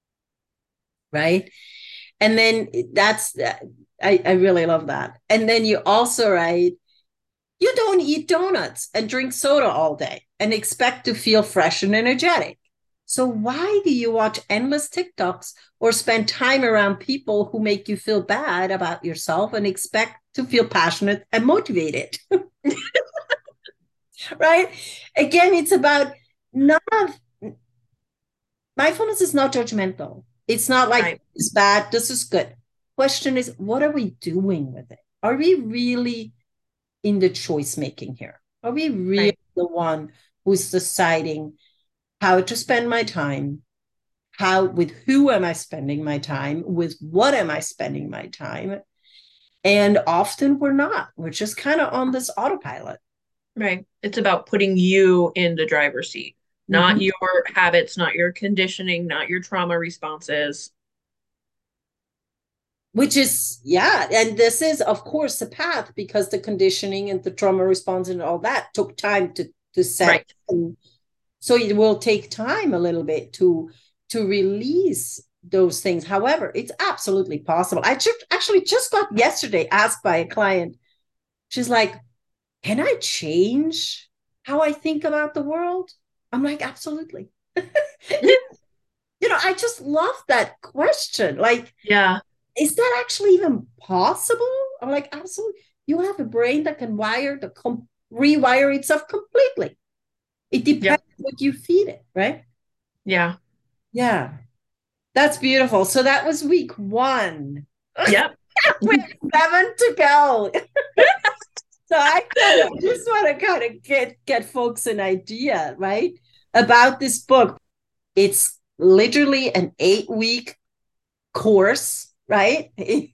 Right? And then I really love that. And then you also write, you don't eat donuts and drink soda all day and expect to feel fresh and energetic. So why do you watch endless TikToks or spend time around people who make you feel bad about yourself and expect to feel passionate and motivated? Right? Again, it's about mindfulness is not judgmental. It's not like right. This is bad, this is good. Question is, what are we doing with it? Are we really in the choice making here? Are we really right. The one who's deciding how to spend my time? With who am I spending my time? With what am I spending my time? And often we're not. We're just kind of on this autopilot. Right. It's about putting you in the driver's seat, not your habits, not your conditioning, not your trauma responses. Which is, yeah. And this is, of course, the path because the conditioning and the trauma response and all that took time to set. Right. And so it will take time a little bit to release those things. However, it's absolutely possible. I actually just got yesterday asked by a client. She's like, can I change how I think about the world? I'm like, absolutely. I just love that question. Like, yeah, is that actually even possible? I'm like, absolutely. You have a brain that can rewire itself completely. It depends on what you feed it, right? Yeah. Yeah. That's beautiful. So that was week 1. Yep. We have 7 to go. So I just want to kind of get folks an idea, right, about this book. It's literally an 8-week course, right?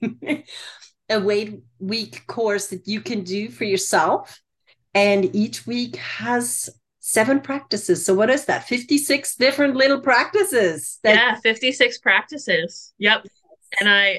A week course that you can do for yourself. And each week has 7 practices. So what is that? 56 different little practices. Yeah, 56 practices. Yep. And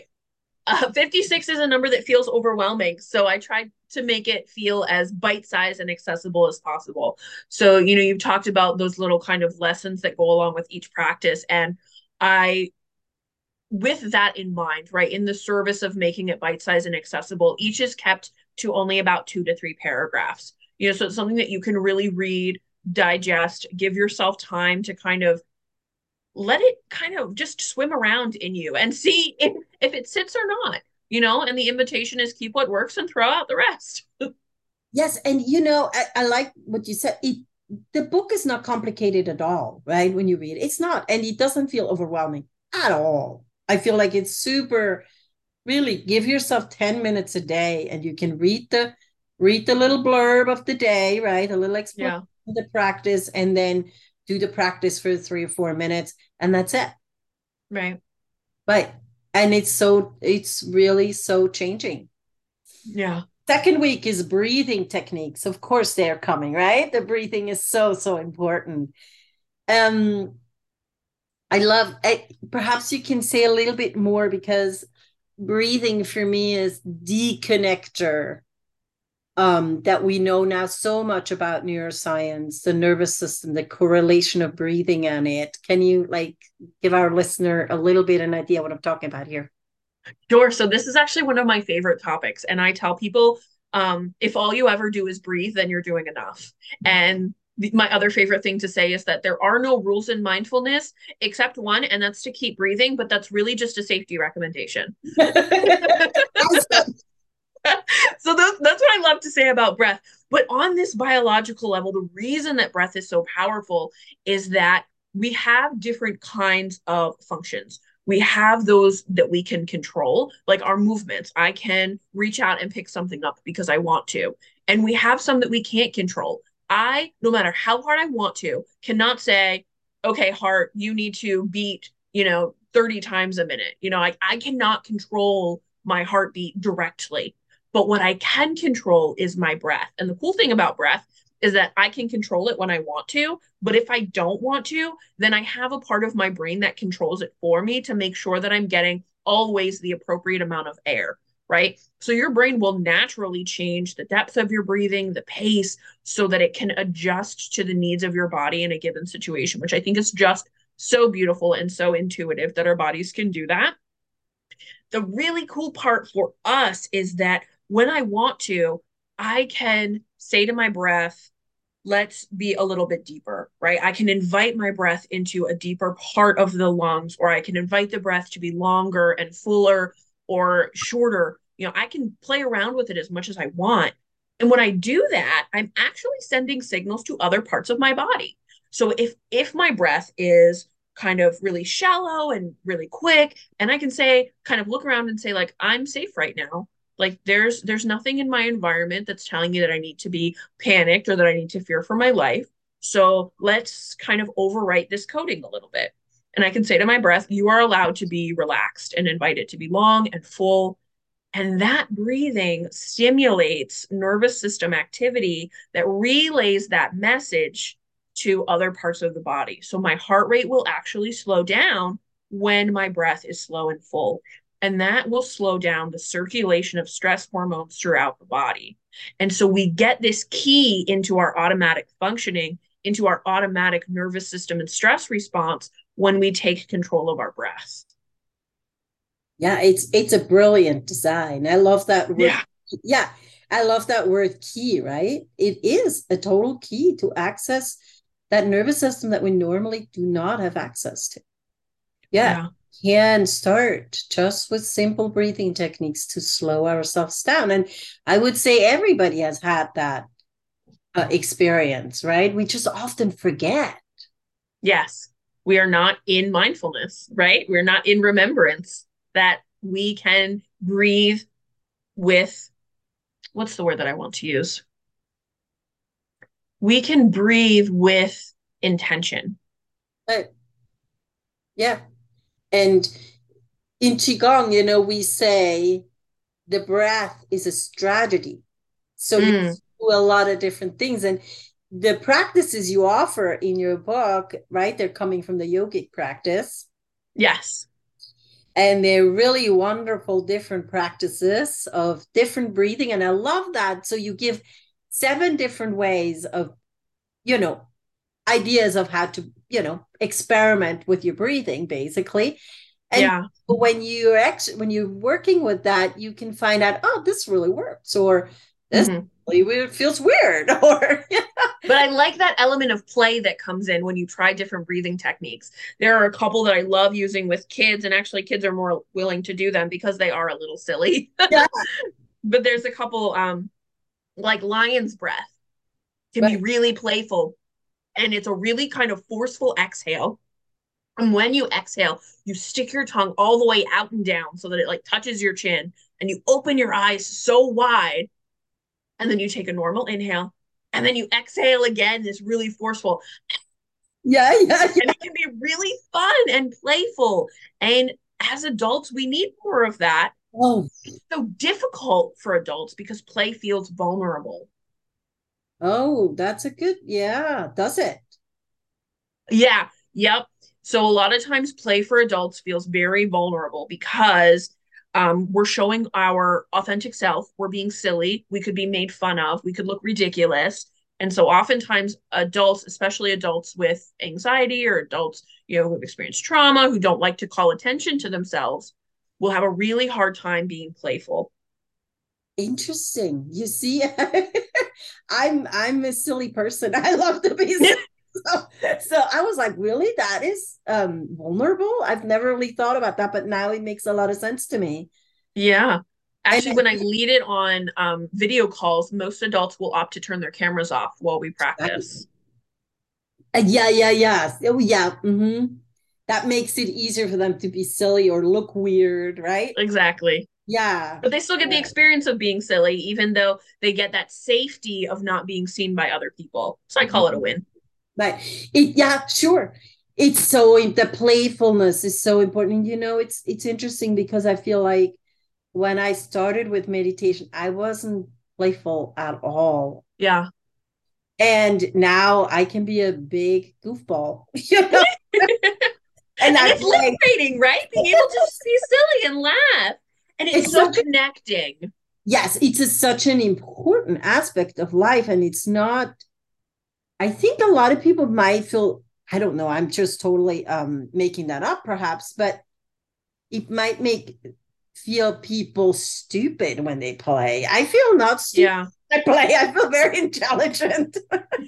56 is a number that feels overwhelming. So I tried to make it feel as bite-sized and accessible as possible. So, you've talked about those little kind of lessons that go along with each practice. And I, with that in mind, right, in the service of making it bite-sized and accessible, each is kept to only about 2 to 3 paragraphs. So it's something that you can really read, digest, give yourself time to kind of let it kind of just swim around in you and see if it sits or not, and the invitation is keep what works and throw out the rest. Yes, and I like what you said. The book is not complicated at all, right? When you read it, it's not, and it doesn't feel overwhelming at all. I feel like it's super. Really, give yourself 10 minutes a day, and you can read the little blurb of the day, right? A little explanation of the practice, and then do the practice for 3 or 4 minutes, and that's it. Right. But and it's really so changing. Yeah. Second week is breathing techniques. Of course, they're coming, right? The breathing is so important. Um, I love it. Perhaps you can say a little bit more, because breathing for me is the connector that we know now so much about neuroscience, the nervous system, the correlation of breathing and it. Can you give our listener a little bit an idea what I'm talking about here? Sure. So this is actually one of my favorite topics. And I tell people, if all you ever do is breathe, then you're doing enough. And my other favorite thing to say is that there are no rules in mindfulness except one, and that's to keep breathing, but that's really just a safety recommendation. So that's what I love to say about breath. But on this biological level, the reason that breath is so powerful is that we have different kinds of functions. We have those that we can control, like our movements. I can reach out and pick something up because I want to. And we have some that we can't control. No matter how hard I want to, cannot say, okay, heart, you need to beat, 30 times a minute. I cannot control my heartbeat directly. But what I can control is my breath. And the cool thing about breath is that I can control it when I want to. But if I don't want to, then I have a part of my brain that controls it for me to make sure that I'm getting always the appropriate amount of air, right? So your brain will naturally change the depth of your breathing, the pace, so that it can adjust to the needs of your body in a given situation, which I think is just so beautiful and so intuitive that our bodies can do that. The really cool part for us is that when I want to, I can say to my breath, let's be a little bit deeper, right? I can invite my breath into a deeper part of the lungs, or I can invite the breath to be longer and fuller or shorter. I can play around with it as much as I want. And when I do that, I'm actually sending signals to other parts of my body. So if my breath is kind of really shallow and really quick, and I can say, kind of look around and say, like, I'm safe right now. Like there's nothing in my environment that's telling me that I need to be panicked or that I need to fear for my life. So let's kind of overwrite this coding a little bit. And I can say to my breath, you are allowed to be relaxed, and invite it to be long and full. And that breathing stimulates nervous system activity that relays that message to other parts of the body. So my heart rate will actually slow down when my breath is slow and full. And that will slow down the circulation of stress hormones throughout the body. And so we get this key into our automatic functioning, into our automatic nervous system and stress response when we take control of our breath. Yeah, it's a brilliant design. I love that word. Yeah. Yeah, I love that word key, right? It is a total key to access that nervous system that we normally do not have access to. Yeah. Can start just with simple breathing techniques to slow ourselves down. And I would say everybody has had that experience, right? We just often forget. Yes. We are not in mindfulness, right? We're not in remembrance that we can breathe with what's the word that I want to use? We can breathe with intention. But yeah. And in Qigong, you know, we say the breath is a strategy. So you Mm, do a lot of different things. And the practices you offer in your book, right? They're coming from the yogic practice. yes. And they're really wonderful, different practices of different breathing. And I love that. So you give 7 different ways of, you know, ideas of how to, you know, experiment with your breathing, basically. And Yeah. when you're working with that, you can find out, oh, this really works, or this Mhm. really feels weird, or But I like that element of play that comes in when you try different breathing techniques. There are a couple that I love using with kids, and actually, kids are more willing to do them because they are a little silly. yeah, But there's a couple, like lion's breath can be right, really playful, and it's a really kind of forceful exhale. And when you exhale, you stick your tongue all the way out and down so that it like touches your chin, and you open your eyes so wide, and then you take a normal inhale, and then you exhale again, this really forceful. yeah, yeah, And yeah. it can be really fun and playful. And as adults, we need more of that. Oh, It's so difficult for adults because play feels vulnerable. oh, that's a good, yeah, does it? Yeah, yep. So a lot of times play for adults feels very vulnerable because we're showing our authentic self. We're being silly. We could be made fun of. We could look ridiculous. And so oftentimes adults, especially adults with anxiety or adults, who've experienced trauma, who don't like to call attention to themselves, will have a really hard time being playful. Interesting. You see, I'm a silly person. I love to be silly. So I was like, really? That is vulnerable? I've never really thought about that, but now it makes a lot of sense to me. Yeah. And Actually, when I lead it on video calls, most adults will opt to turn their cameras off while we practice. yeah, yeah, yeah. Oh, yeah. That makes it easier for them to be silly or look weird, right? Exactly. Yeah. But they still get the Yeah. experience of being silly, even though they get that safety of not being seen by other people. So I call it a Mhm. win. But yeah, sure. It's the playfulness is so important. You know, it's interesting because I feel like when I started with meditation, I wasn't playful at all. Yeah. And now I can be a big goofball, and And I it's play. liberating, right? Being able to just be silly and laugh. And it's It's so such a, connecting. yes, such an important aspect of life. And it's not, I think a lot of people might feel, I don't know, I'm just totally making that up perhaps, but it might make feel people stupid when they play. I feel not stupid Yeah. when I play. I feel very intelligent.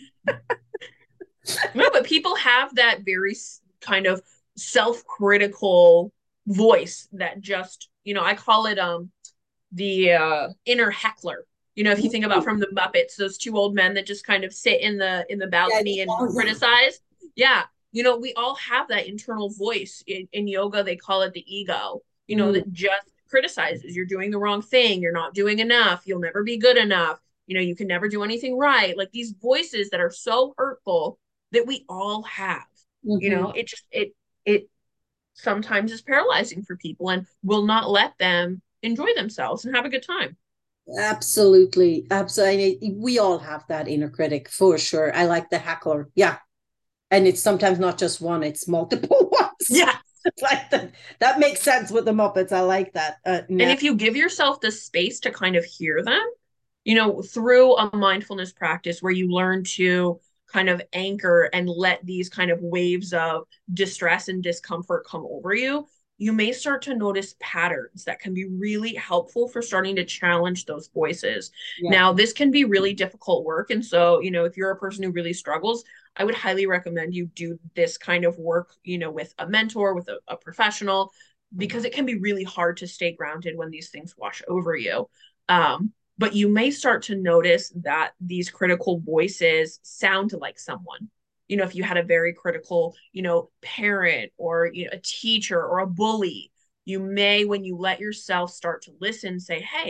No, but people have that very kind of self-critical voice that just, I call it the inner heckler. If you think about from the Muppets, those two old men that just kind of sit in the Yeah, balcony and oh, yeah. criticize. Yeah, we all have that internal voice. In yoga, they call it the ego. Mm, That just criticizes. You're doing the wrong thing. You're not doing enough. You'll never be good enough. You can never do anything right. Like these voices that are so hurtful that we all have. mhm. It sometimes is paralyzing for people and will not let them enjoy themselves and have a good time. Absolutely. Absolutely. We all have that inner critic for sure. I like the heckler. Yeah. And it's sometimes not just one, it's multiple ones. Yeah. It's like that makes sense with the Muppets. I like that. And Now. if you give yourself the space to kind of hear them, through a mindfulness practice where you learn to kind of anchor and let these kind of waves of distress and discomfort come over you, you may start to notice patterns that can be really helpful for starting to challenge those voices. Yeah. Now, this can be really difficult work. And so, if you're a person who really struggles, I would highly recommend you do this kind of work, with a mentor, with a professional, because it can be really hard to stay grounded when these things wash over you. But you may start to notice that these critical voices sound like someone. If you had a very critical, parent or a teacher or a bully, you may, when you let yourself start to listen, say, hey,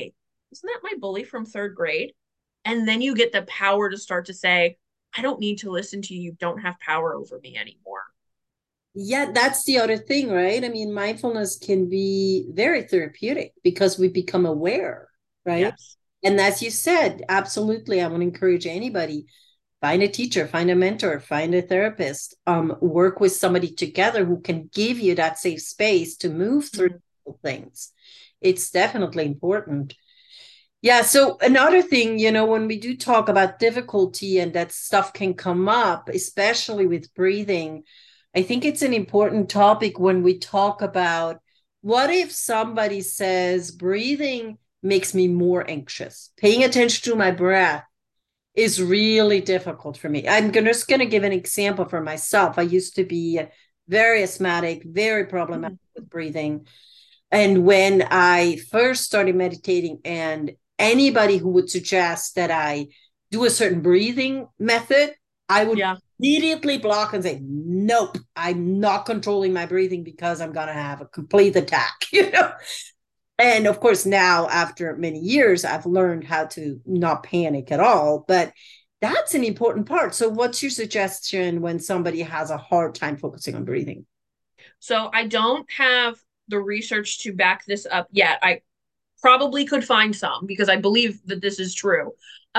isn't that my bully from third grade? And then you get the power to start to say, I don't need to listen to you. You don't have power over me anymore. Yeah, that's the other thing, right? I mean, mindfulness can be very therapeutic because we become aware, right? Yes. And as you said, absolutely, I want to encourage anybody, find a teacher, find a mentor, find a therapist, work with somebody together who can give you that safe space to move through things. It's definitely important. Yeah. So another thing, when we do talk about difficulty and that stuff can come up, especially with breathing, I think it's an important topic when we talk about what if somebody says breathing makes me more anxious? Paying attention to my breath is really difficult for me. Just going to give an example for myself. I used to be very asthmatic, very problematic with breathing. And when I first started meditating, and anybody who would suggest that I do a certain breathing method, I would immediately block and say, nope, I'm not controlling my breathing because I'm going to have a complete attack, And of course, now after many years, I've learned how to not panic at all. But that's an important part. So what's your suggestion when somebody has a hard time focusing on breathing? So I don't have the research to back this up yet. I probably could find some because I believe that this is true.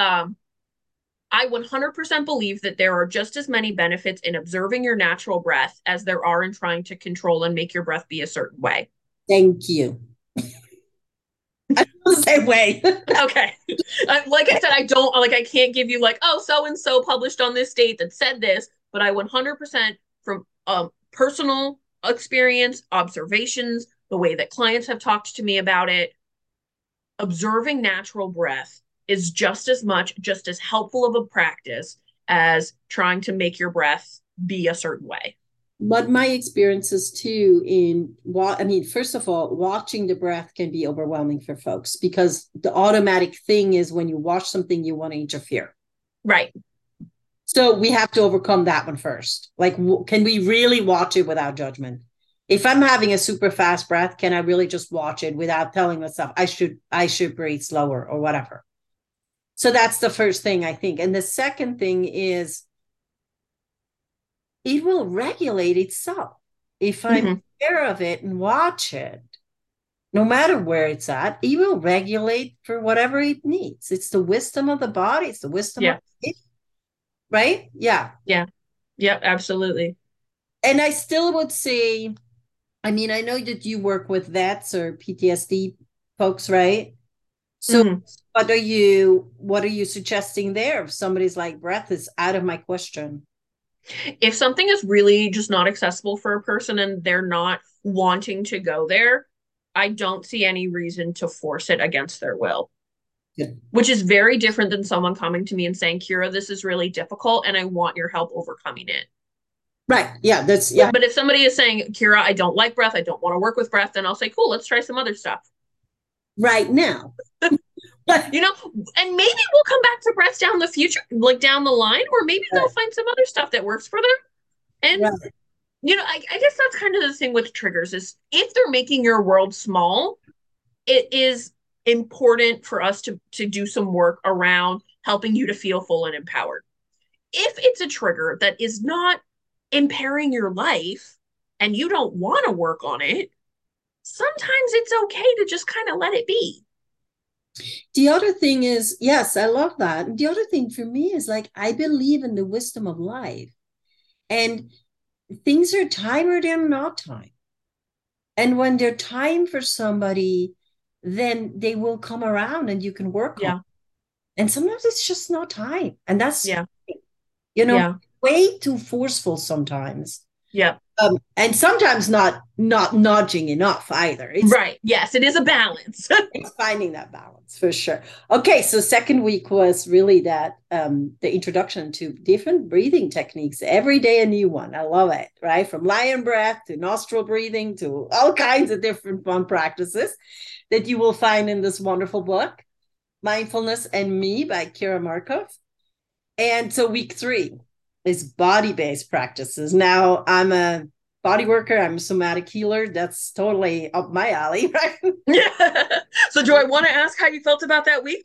I 100% believe that there are just as many benefits in observing your natural breath as there are in trying to control and make your breath be a certain way. Thank you. I feel the same way. Okay. Like I said, I can't give you like, oh, so and so published on this date that said this, but I 100% from personal experience, observations, the way that clients have talked to me about it, observing natural breath is just as helpful of a practice as trying to make your breath be a certain way. But my experiences too first of all, watching the breath can be overwhelming for folks because the automatic thing is when you watch something, you want to interfere. Right. So we have to overcome that one first. Like, can we really watch it without judgment? If I'm having a super fast breath, can I really just watch it without telling myself I should breathe slower or whatever? So that's the first thing I think. And the second thing is it will regulate itself. If I'm aware of it and watch it, no matter where it's at, it will regulate for whatever it needs. It's the wisdom of the body. It's the wisdom of it. Right? Yeah. Yeah. Yeah, absolutely. And I still would say, I know that you work with vets or PTSD folks, right? So what are you suggesting there? If somebody's like, breath is out of my question. If something is really just not accessible for a person and they're not wanting to go there, I don't see any reason to force it against their will. Yeah. Which is very different than someone coming to me and saying, Kira, this is really difficult and I want your help overcoming it. Right. Yeah. But if somebody is saying, Kira, I don't like breath, I don't want to work with breath, then I'll say, cool, let's try some other stuff. Right now. And maybe we'll come back to breath down the future, like down the line, or maybe they'll find some other stuff that works for them. And I guess that's kind of the thing with triggers is if they're making your world small, it is important for us to do some work around helping you to feel full and empowered. If it's a trigger that is not impairing your life and you don't want to work on it, sometimes it's okay to just kind of let it be. The other thing is, yes, I love that. And the other thing for me is like, I believe in the wisdom of life. And things are time or they're not time. And when they're time for somebody, then they will come around and you can work on it. And sometimes it's just not time. And that's, way too forceful sometimes. Yeah. And sometimes not nudging enough either. It's, right. Yes, it is a balance. It's finding that balance for sure. Okay, so second week was really that the introduction to different breathing techniques. Every day a new one. I love it, right? From lion breath to nostril breathing to all kinds of different fun practices that you will find in this wonderful book, Mindfulness and Me by Kira Markov. And so week 3 is body-based practices. Now, I'm a body worker. I'm a somatic healer. That's totally up my alley, right? Yeah. So do I want to ask how you felt about that week?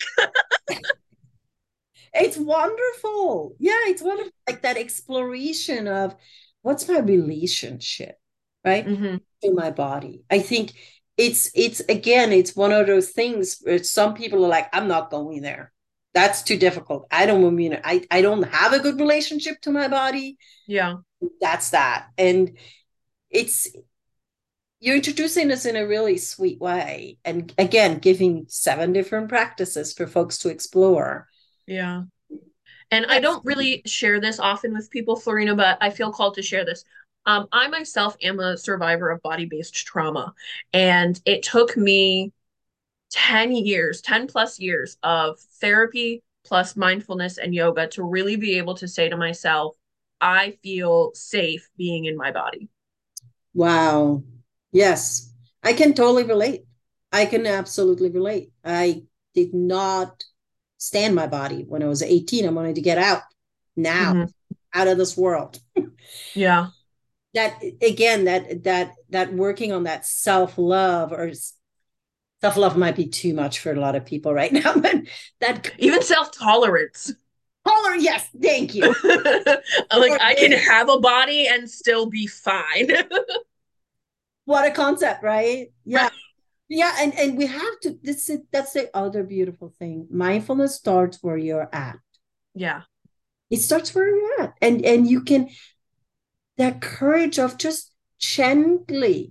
It's wonderful. Yeah, it's wonderful. Like that exploration of what's my relationship, right? Mm-hmm. To my body. I think it's again, it's one of those things where some people are like, I'm not going there. That's too difficult. I don't mean I don't have a good relationship to my body. Yeah. That's that. And it's you're introducing us in a really sweet way. And again, giving 7 different practices for folks to explore. Yeah. And I don't really share this often with people, Florina, but I feel called to share this. I myself am a survivor of body-based trauma, and it took me 10 years, 10 plus years of therapy plus mindfulness and yoga to really be able to say to myself, I feel safe being in my body. Wow. Yes, I can totally relate. I can absolutely relate. I did not stand my body when I was 18. I wanted to get out now, Mm-hmm. out of this world. Yeah. That again, that working on that self-love or self-love might be too much for a lot of people right now, but that Even self-tolerance. color, yes, thank you. Like I can have a body and still be fine. What a concept, right? Yeah. Right. Yeah, and we have to that's the other beautiful thing. Mindfulness starts where you're at. Yeah. It starts where you're at. And you can that courage of just gently,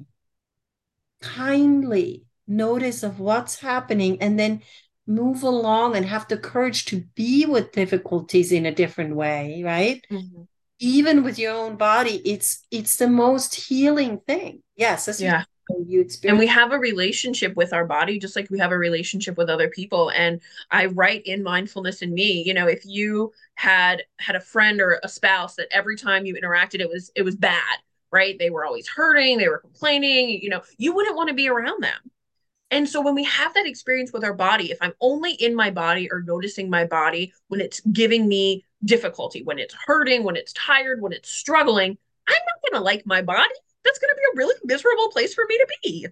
kindly notice of what's happening and then move along and have the courage to be with difficulties in a different way, right? Mm-hmm. Even with your own body, it's the most healing thing. Yes, as Yeah. you And we experience. have a relationship with our body, just like we have a relationship with other people. And I write in Mindfulness in Me, if you had a friend or a spouse that every time you interacted, it was bad, right? They were always hurting, they were complaining, you wouldn't want to be around them. And so when we have that experience with our body, if I'm only in my body or noticing my body when it's giving me difficulty, when it's hurting, when it's tired, when it's struggling, I'm not going to like my body. That's going to be a really miserable place for me to be.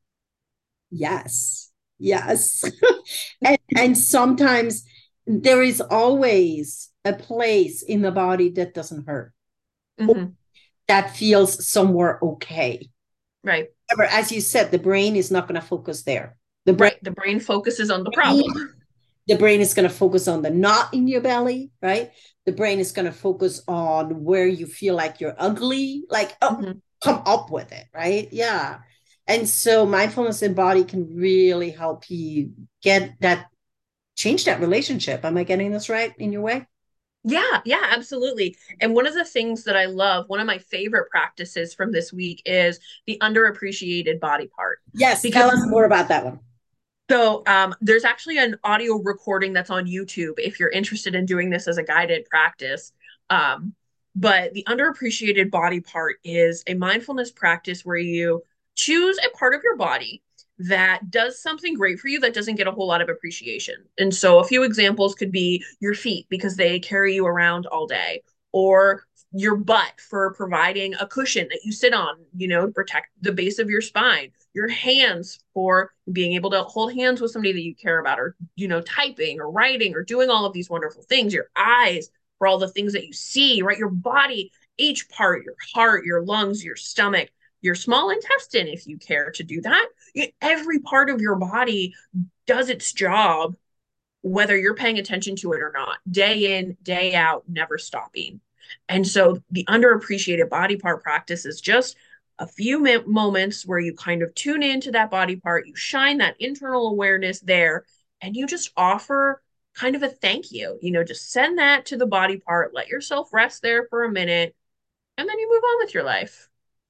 Yes. Yes. and sometimes there is always a place in the body that doesn't hurt, Mm-hmm. that feels somewhere okay. Right. However, as you said, the brain is not going to focus there. Right. The brain focuses on the problem. The brain is going to focus on the knot in your belly, right? The brain is going to focus on where you feel like you're ugly, like, oh, Mm-hmm. come up with it, right? Yeah. And so mindfulness and body can really help you get that, change that relationship. Am I getting this right in your way? Yeah, yeah, absolutely. And one of the things that I love, one of my favorite practices from this week is the underappreciated body part. Yes. Tell Because us more about that one. there's actually an audio recording that's on YouTube if you're interested in doing this as a guided practice. Um, but the underappreciated body part is a mindfulness practice where you choose a part of your body that does something great for you that doesn't get a whole lot of appreciation. And so a few examples could be your feet because they carry you around all day, or your butt for providing a cushion that you sit on, to protect the base of your spine, your hands for being able to hold hands with somebody that you care about, or, typing or writing or doing all of these wonderful things, your eyes for all the things that you see, right? Your body, each part, your heart, your lungs, your stomach, your small intestine, if you care to do that. Every part of your body does its job, whether you're paying attention to it or not, day in, day out, never stopping. And so the underappreciated body part practice is just a few moments where you kind of tune into that body part, you shine that internal awareness there, and you just offer kind of a thank you. Just send that to the body part, let yourself rest there for a minute, and then you move on with your life.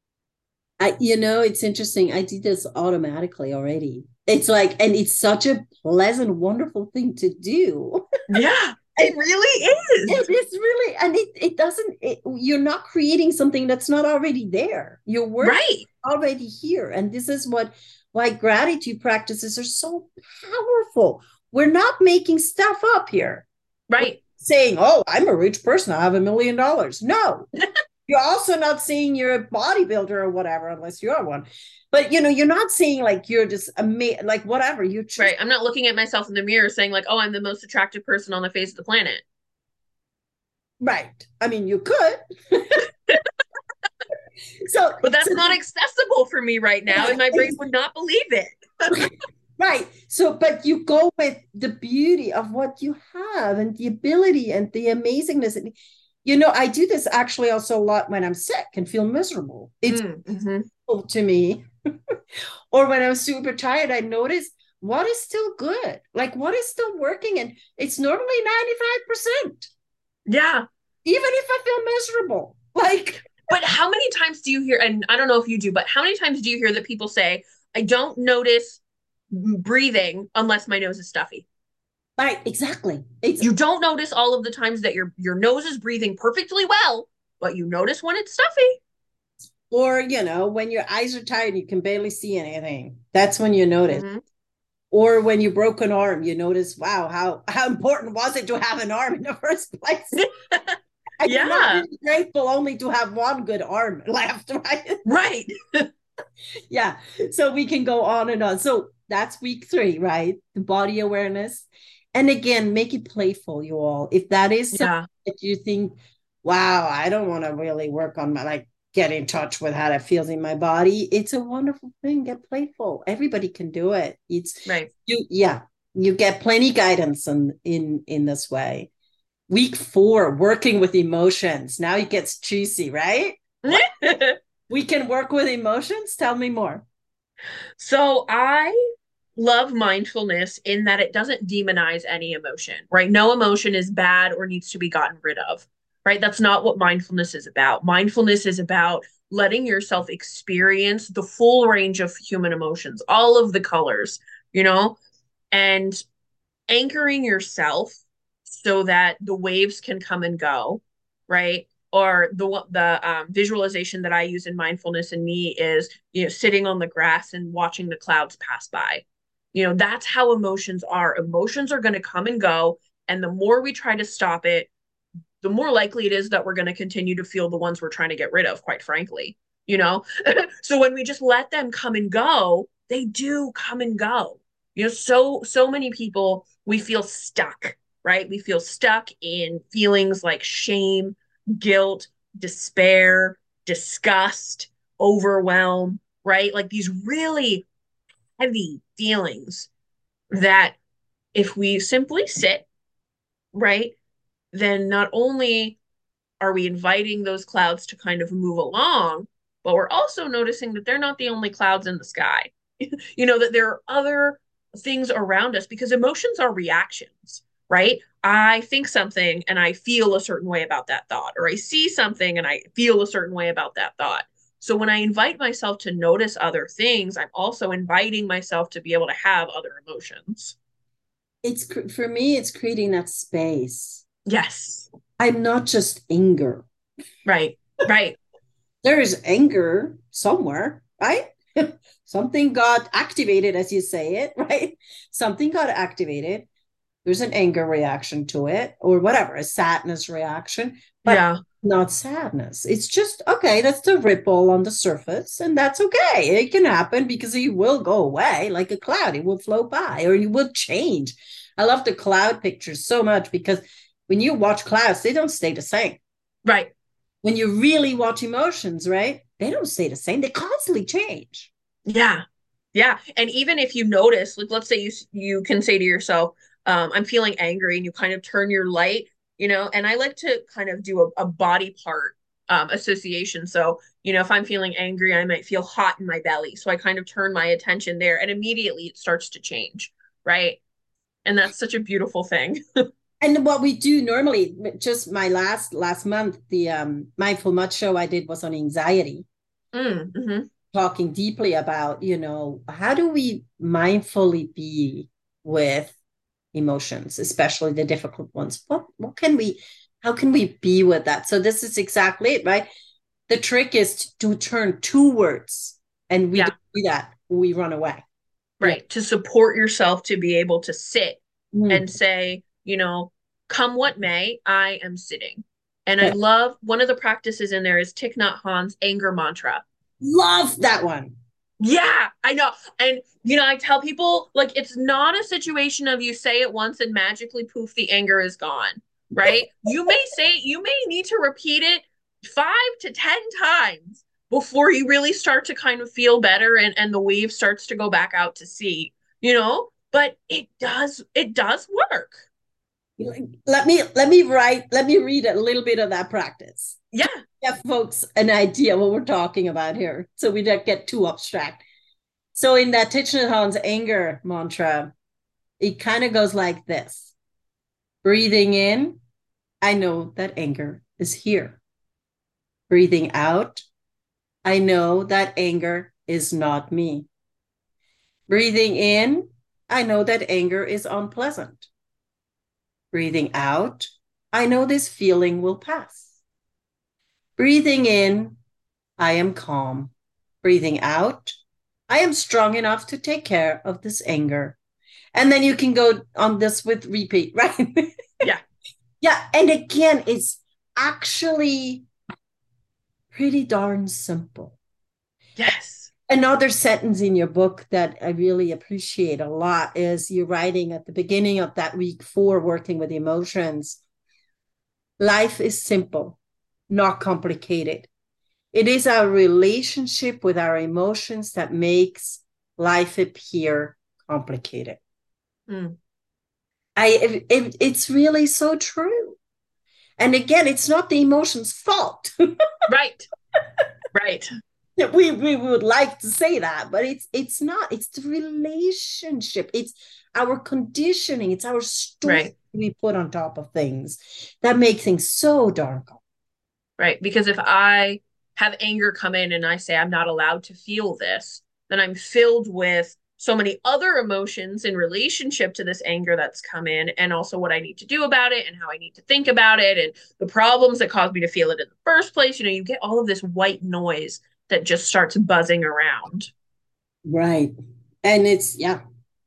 It's interesting. I did this automatically already. It's like, and it's such a pleasant, wonderful thing to do. Yeah, it really is. It is really, and it doesn't, you're not creating something that's not already there. Your work Right. already here. And this is why gratitude practices are so powerful. We're not making stuff up here. Right. We're saying, oh, I'm a rich person. I have $1 million. No, You're also not saying you're a bodybuilder or whatever, unless you're one. But you're not saying like you're just like whatever. You're just Right. I'm not looking at myself in the mirror saying like, oh, I'm the most attractive person on the face of the planet. right. I mean, you could. So, But so that's not accessible for me right now, and my brain would not believe it. right. So, but you go with the beauty of what you have and the ability and the amazingness. And, I do this actually also a lot when I'm sick and feel miserable. It's to me. Or when I'm super tired, I notice what is still good, like what is still working. And it's normally 95%, Yeah. even if I feel miserable. Like, But how many times do you hear, and I don't know if you do, but how many times do you hear that people say, I don't notice breathing unless my nose is stuffy? right, exactly. It's You don't notice all of the times that your nose is breathing perfectly well, but you notice when it's stuffy. or when your eyes are tired, you can barely see anything. That's when you notice. Mm-hmm. Or when you broke an arm, you notice, wow, how important was it to have an arm in the first place? And you're not Yeah. really grateful only to have one good arm left, right? Right. Yeah. So we can go on and on. So that's week 3, right? The body awareness. And again, make it playful, you all. If that is something Yeah. that you think, wow, I don't want to really work on my, like, get in touch with how that feels in my body, it's a wonderful thing. Get playful. Everybody can do it. Right. You get plenty guidance in this way. Week 4, working with emotions. Now it gets juicy, right? What? We can work with emotions? Tell me more. So I love mindfulness in that it doesn't demonize any emotion, right? No emotion is bad or needs to be gotten rid of, right? That's not what mindfulness is about. Mindfulness is about letting yourself experience the full range of human emotions, all of the colors, you know, and anchoring yourself so that the waves can come and go, right? Or the visualization that I use in mindfulness in me is, sitting on the grass and watching the clouds pass by. That's how emotions are. Emotions are going to come and go, and the more we try to stop it, the more likely it is that we're going to continue to feel the ones we're trying to get rid of, quite frankly. you know so when we just let them come and go, they do come and go. So many people, we feel stuck, right? We feel stuck in feelings like shame, guilt, despair, disgust, overwhelm, right? Like these really heavy feelings that if we simply sit, right, then not only are we inviting those clouds to kind of move along, but we're also noticing that they're not the only clouds in the sky. That there are other things around us, because emotions are reactions, right? I think something and I feel a certain way about that thought, or I see something and I feel a certain way about that thought. So when I invite myself to notice other things, I'm also inviting myself to be able to have other emotions. For me, it's creating that space. Yes. I'm not just anger. Right. Right. There is anger somewhere, right? Something got activated, as you say it, right? Something got activated. There's an anger reaction to it, or whatever, a sadness reaction, but Yeah. not sadness. It's just, okay, that's the ripple on the surface, and that's okay. It can happen because it will go away like a cloud. It will float by, or it will change. I love the cloud pictures so much because when you watch clouds, they don't stay the same. Right. When you really watch emotions, right? They don't stay the same. They constantly change. Yeah. Yeah. And even if you notice, like let's say you can say to yourself, I'm feeling angry, and you kind of turn your light, and I like to kind of do a body part association. So, if I'm feeling angry, I might feel hot in my belly. So I kind of turn my attention there, and immediately it starts to change. Right. And that's such a beautiful thing. And what we do normally, just my last month, the mindful mud show I did was on anxiety, Mm-hmm. talking deeply about, how do we mindfully be with emotions, especially the difficult ones. What can we, how can we be with that? So this is exactly it, right? The trick is to turn towards, and we Yeah. don't do that. We run away. Yeah. Right. To support yourself to be able to sit Mm. and say, come what may, I am sitting. And I love one of the practices in there is Thich Nhat Hanh's anger mantra. Love that one. Yeah, I know. And, I tell people, like, it's not a situation of you say it once and magically poof, the anger is gone, right? You may need to repeat it 5 to 10 times before you really start to kind of feel better and the wave starts to go back out to sea, but it does work. Let me read a little bit of that practice. Yeah. Give folks an idea what we're talking about here, so we don't get too abstract. So in that Thich Nhat Hanh's anger mantra, it kind of goes like this. Breathing in, I know that anger is here. Breathing out, I know that anger is not me. Breathing in, I know that anger is unpleasant. Breathing out, I know this feeling will pass. Breathing in, I am calm. Breathing out, I am strong enough to take care of this anger. And then you can go on this with repeat, right? Yeah. Yeah. And again, it's actually pretty darn simple. Yes. Another sentence in your book that I really appreciate a lot is you're writing at the beginning of that week 4, working with emotions. Life is simple, not complicated. It is our relationship with our emotions that makes life appear complicated. Mm. It's really so true. And again, it's not the emotion's fault. Right. Right. We would like to say that, but it's not. It's the relationship. It's our conditioning. It's our story we put on top of things that make things so dark. Right. Because if I have anger come in and I say I'm not allowed to feel this, then I'm filled with so many other emotions in relationship to this anger that's come in, and also what I need to do about it and how I need to think about it and the problems that caused me to feel it in the first place. You get all of this white noise that just starts buzzing around. Right. And it's, yeah.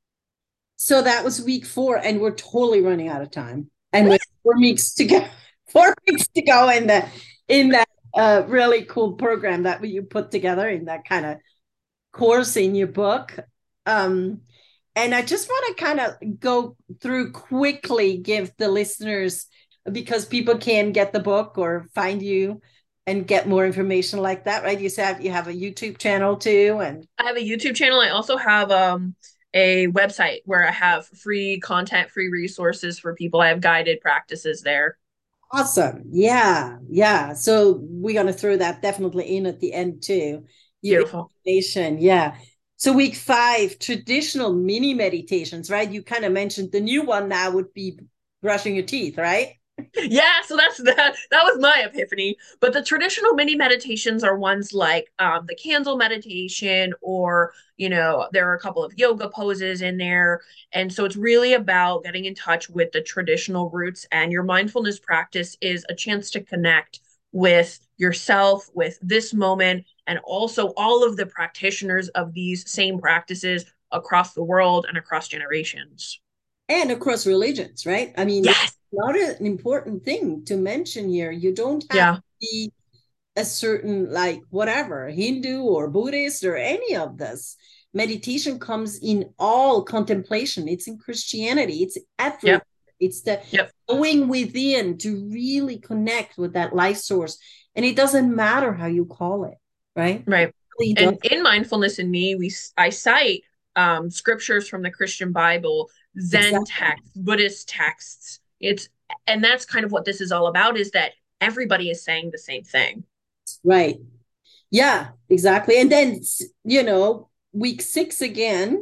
So that was week 4, and we're totally running out of time. And with 4 weeks to go, 4 weeks to go in that really cool program that you put together in that kind of course in your book. And I just want to kind of go through quickly, give the listeners, because people can get the book or find you and get more information like that, right? You said you have a YouTube channel too. And I have a YouTube channel. I also have a website where I have free content, free resources for people. I have guided practices there. Awesome. Yeah. Yeah. So we're going to throw that definitely in at the end too. Beautiful. Yeah. So week 5, traditional mini meditations, right? You kind of mentioned the new one now would be brushing your teeth, right? Yeah, so that was my epiphany. But the traditional mini meditations are ones like the candle meditation, or there are a couple of yoga poses in there. And so it's really about getting in touch with the traditional roots, and your mindfulness practice is a chance to connect with yourself, with this moment, and also all of the practitioners of these same practices across the world and across generations. And across religions, right? I mean, yes, not an important thing to mention here. You don't have to be a certain, like, whatever, Hindu or Buddhist or any of this. Meditation comes in all contemplation. It's in Christianity. It's everywhere. Yep. It's the going within to really connect with that life source. And it doesn't matter how you call it, right? Right. And in Mindfulness in Me, I cite scriptures from the Christian Bible, Zen texts, Buddhist texts. And that's kind of what this is all about, is that everybody is saying the same thing. Right. Yeah, exactly. And then, week 6 again,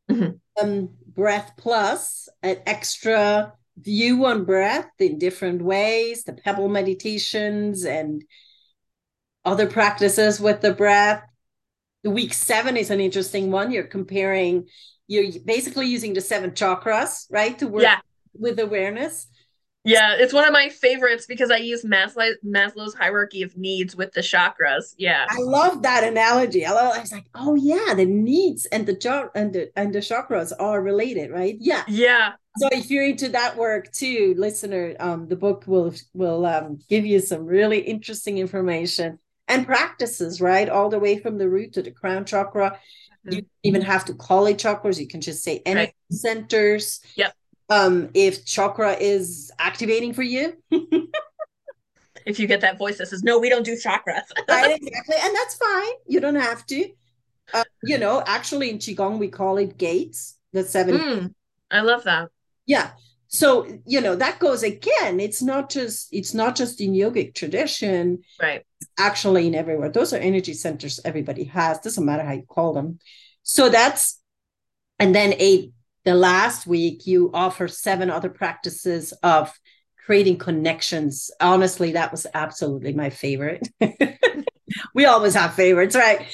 Breath Plus, an extra view on breath in different ways, the pebble meditations and other practices with the breath. The week 7 is an interesting one. You're basically using the 7 chakras, right? To work with awareness. Yeah, it's one of my favorites because I use Maslow's hierarchy of needs with the chakras. Yeah, I love that analogy. I was like, oh yeah, the needs and the chakras are related, right? Yeah, yeah. So if you're into that work too, listener, the book will give you some really interesting information and practices, right? All the way from the root to the crown chakra. You don't even have to call it chakras. You can just say energy centers. Yep. If chakra is activating for you. If you get that voice that says, no, we don't do chakras. Right, exactly. And that's fine. You don't have to. Actually in Qigong, we call it gates, the 7. I love that. Yeah. So, that goes again. It's not just in yogic tradition. Right. Actually in everywhere. Those are energy centers everybody has. Doesn't matter how you call them. So and then the last week you offer 7 other practices of creating connections. Honestly, that was absolutely my favorite. We always have favorites, right?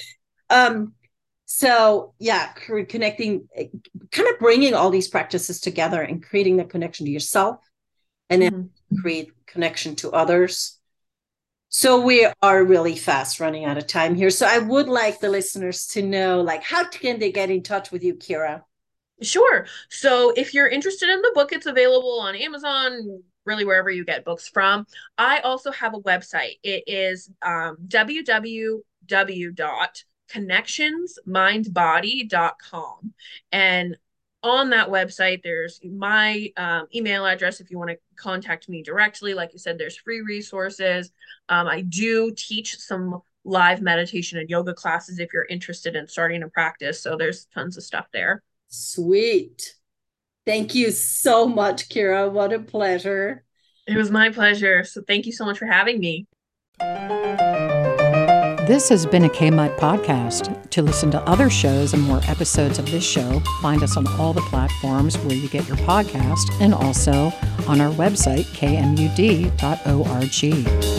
So yeah, connecting, kind of bringing all these practices together and creating the connection to yourself and then create connection to others. So we are really fast running out of time here. So I would like the listeners to know, how can they get in touch with you, Kira? Sure. So if you're interested in the book, it's available on Amazon, really wherever you get books from. I also have a website. It is www.connectionsmindbody.com. And on that website, there's my email address if you want to contact me directly. Like you said, there's free resources. I do teach some live meditation and yoga classes if you're interested in starting a practice. So there's tons of stuff there. Sweet. Thank you so much, Kira. What a pleasure. It was my pleasure. So thank you so much for having me. This has been a KMUT podcast. To listen to other shows and more episodes of this show, find us on all the platforms where you get your podcast and also on our website, kmud.org.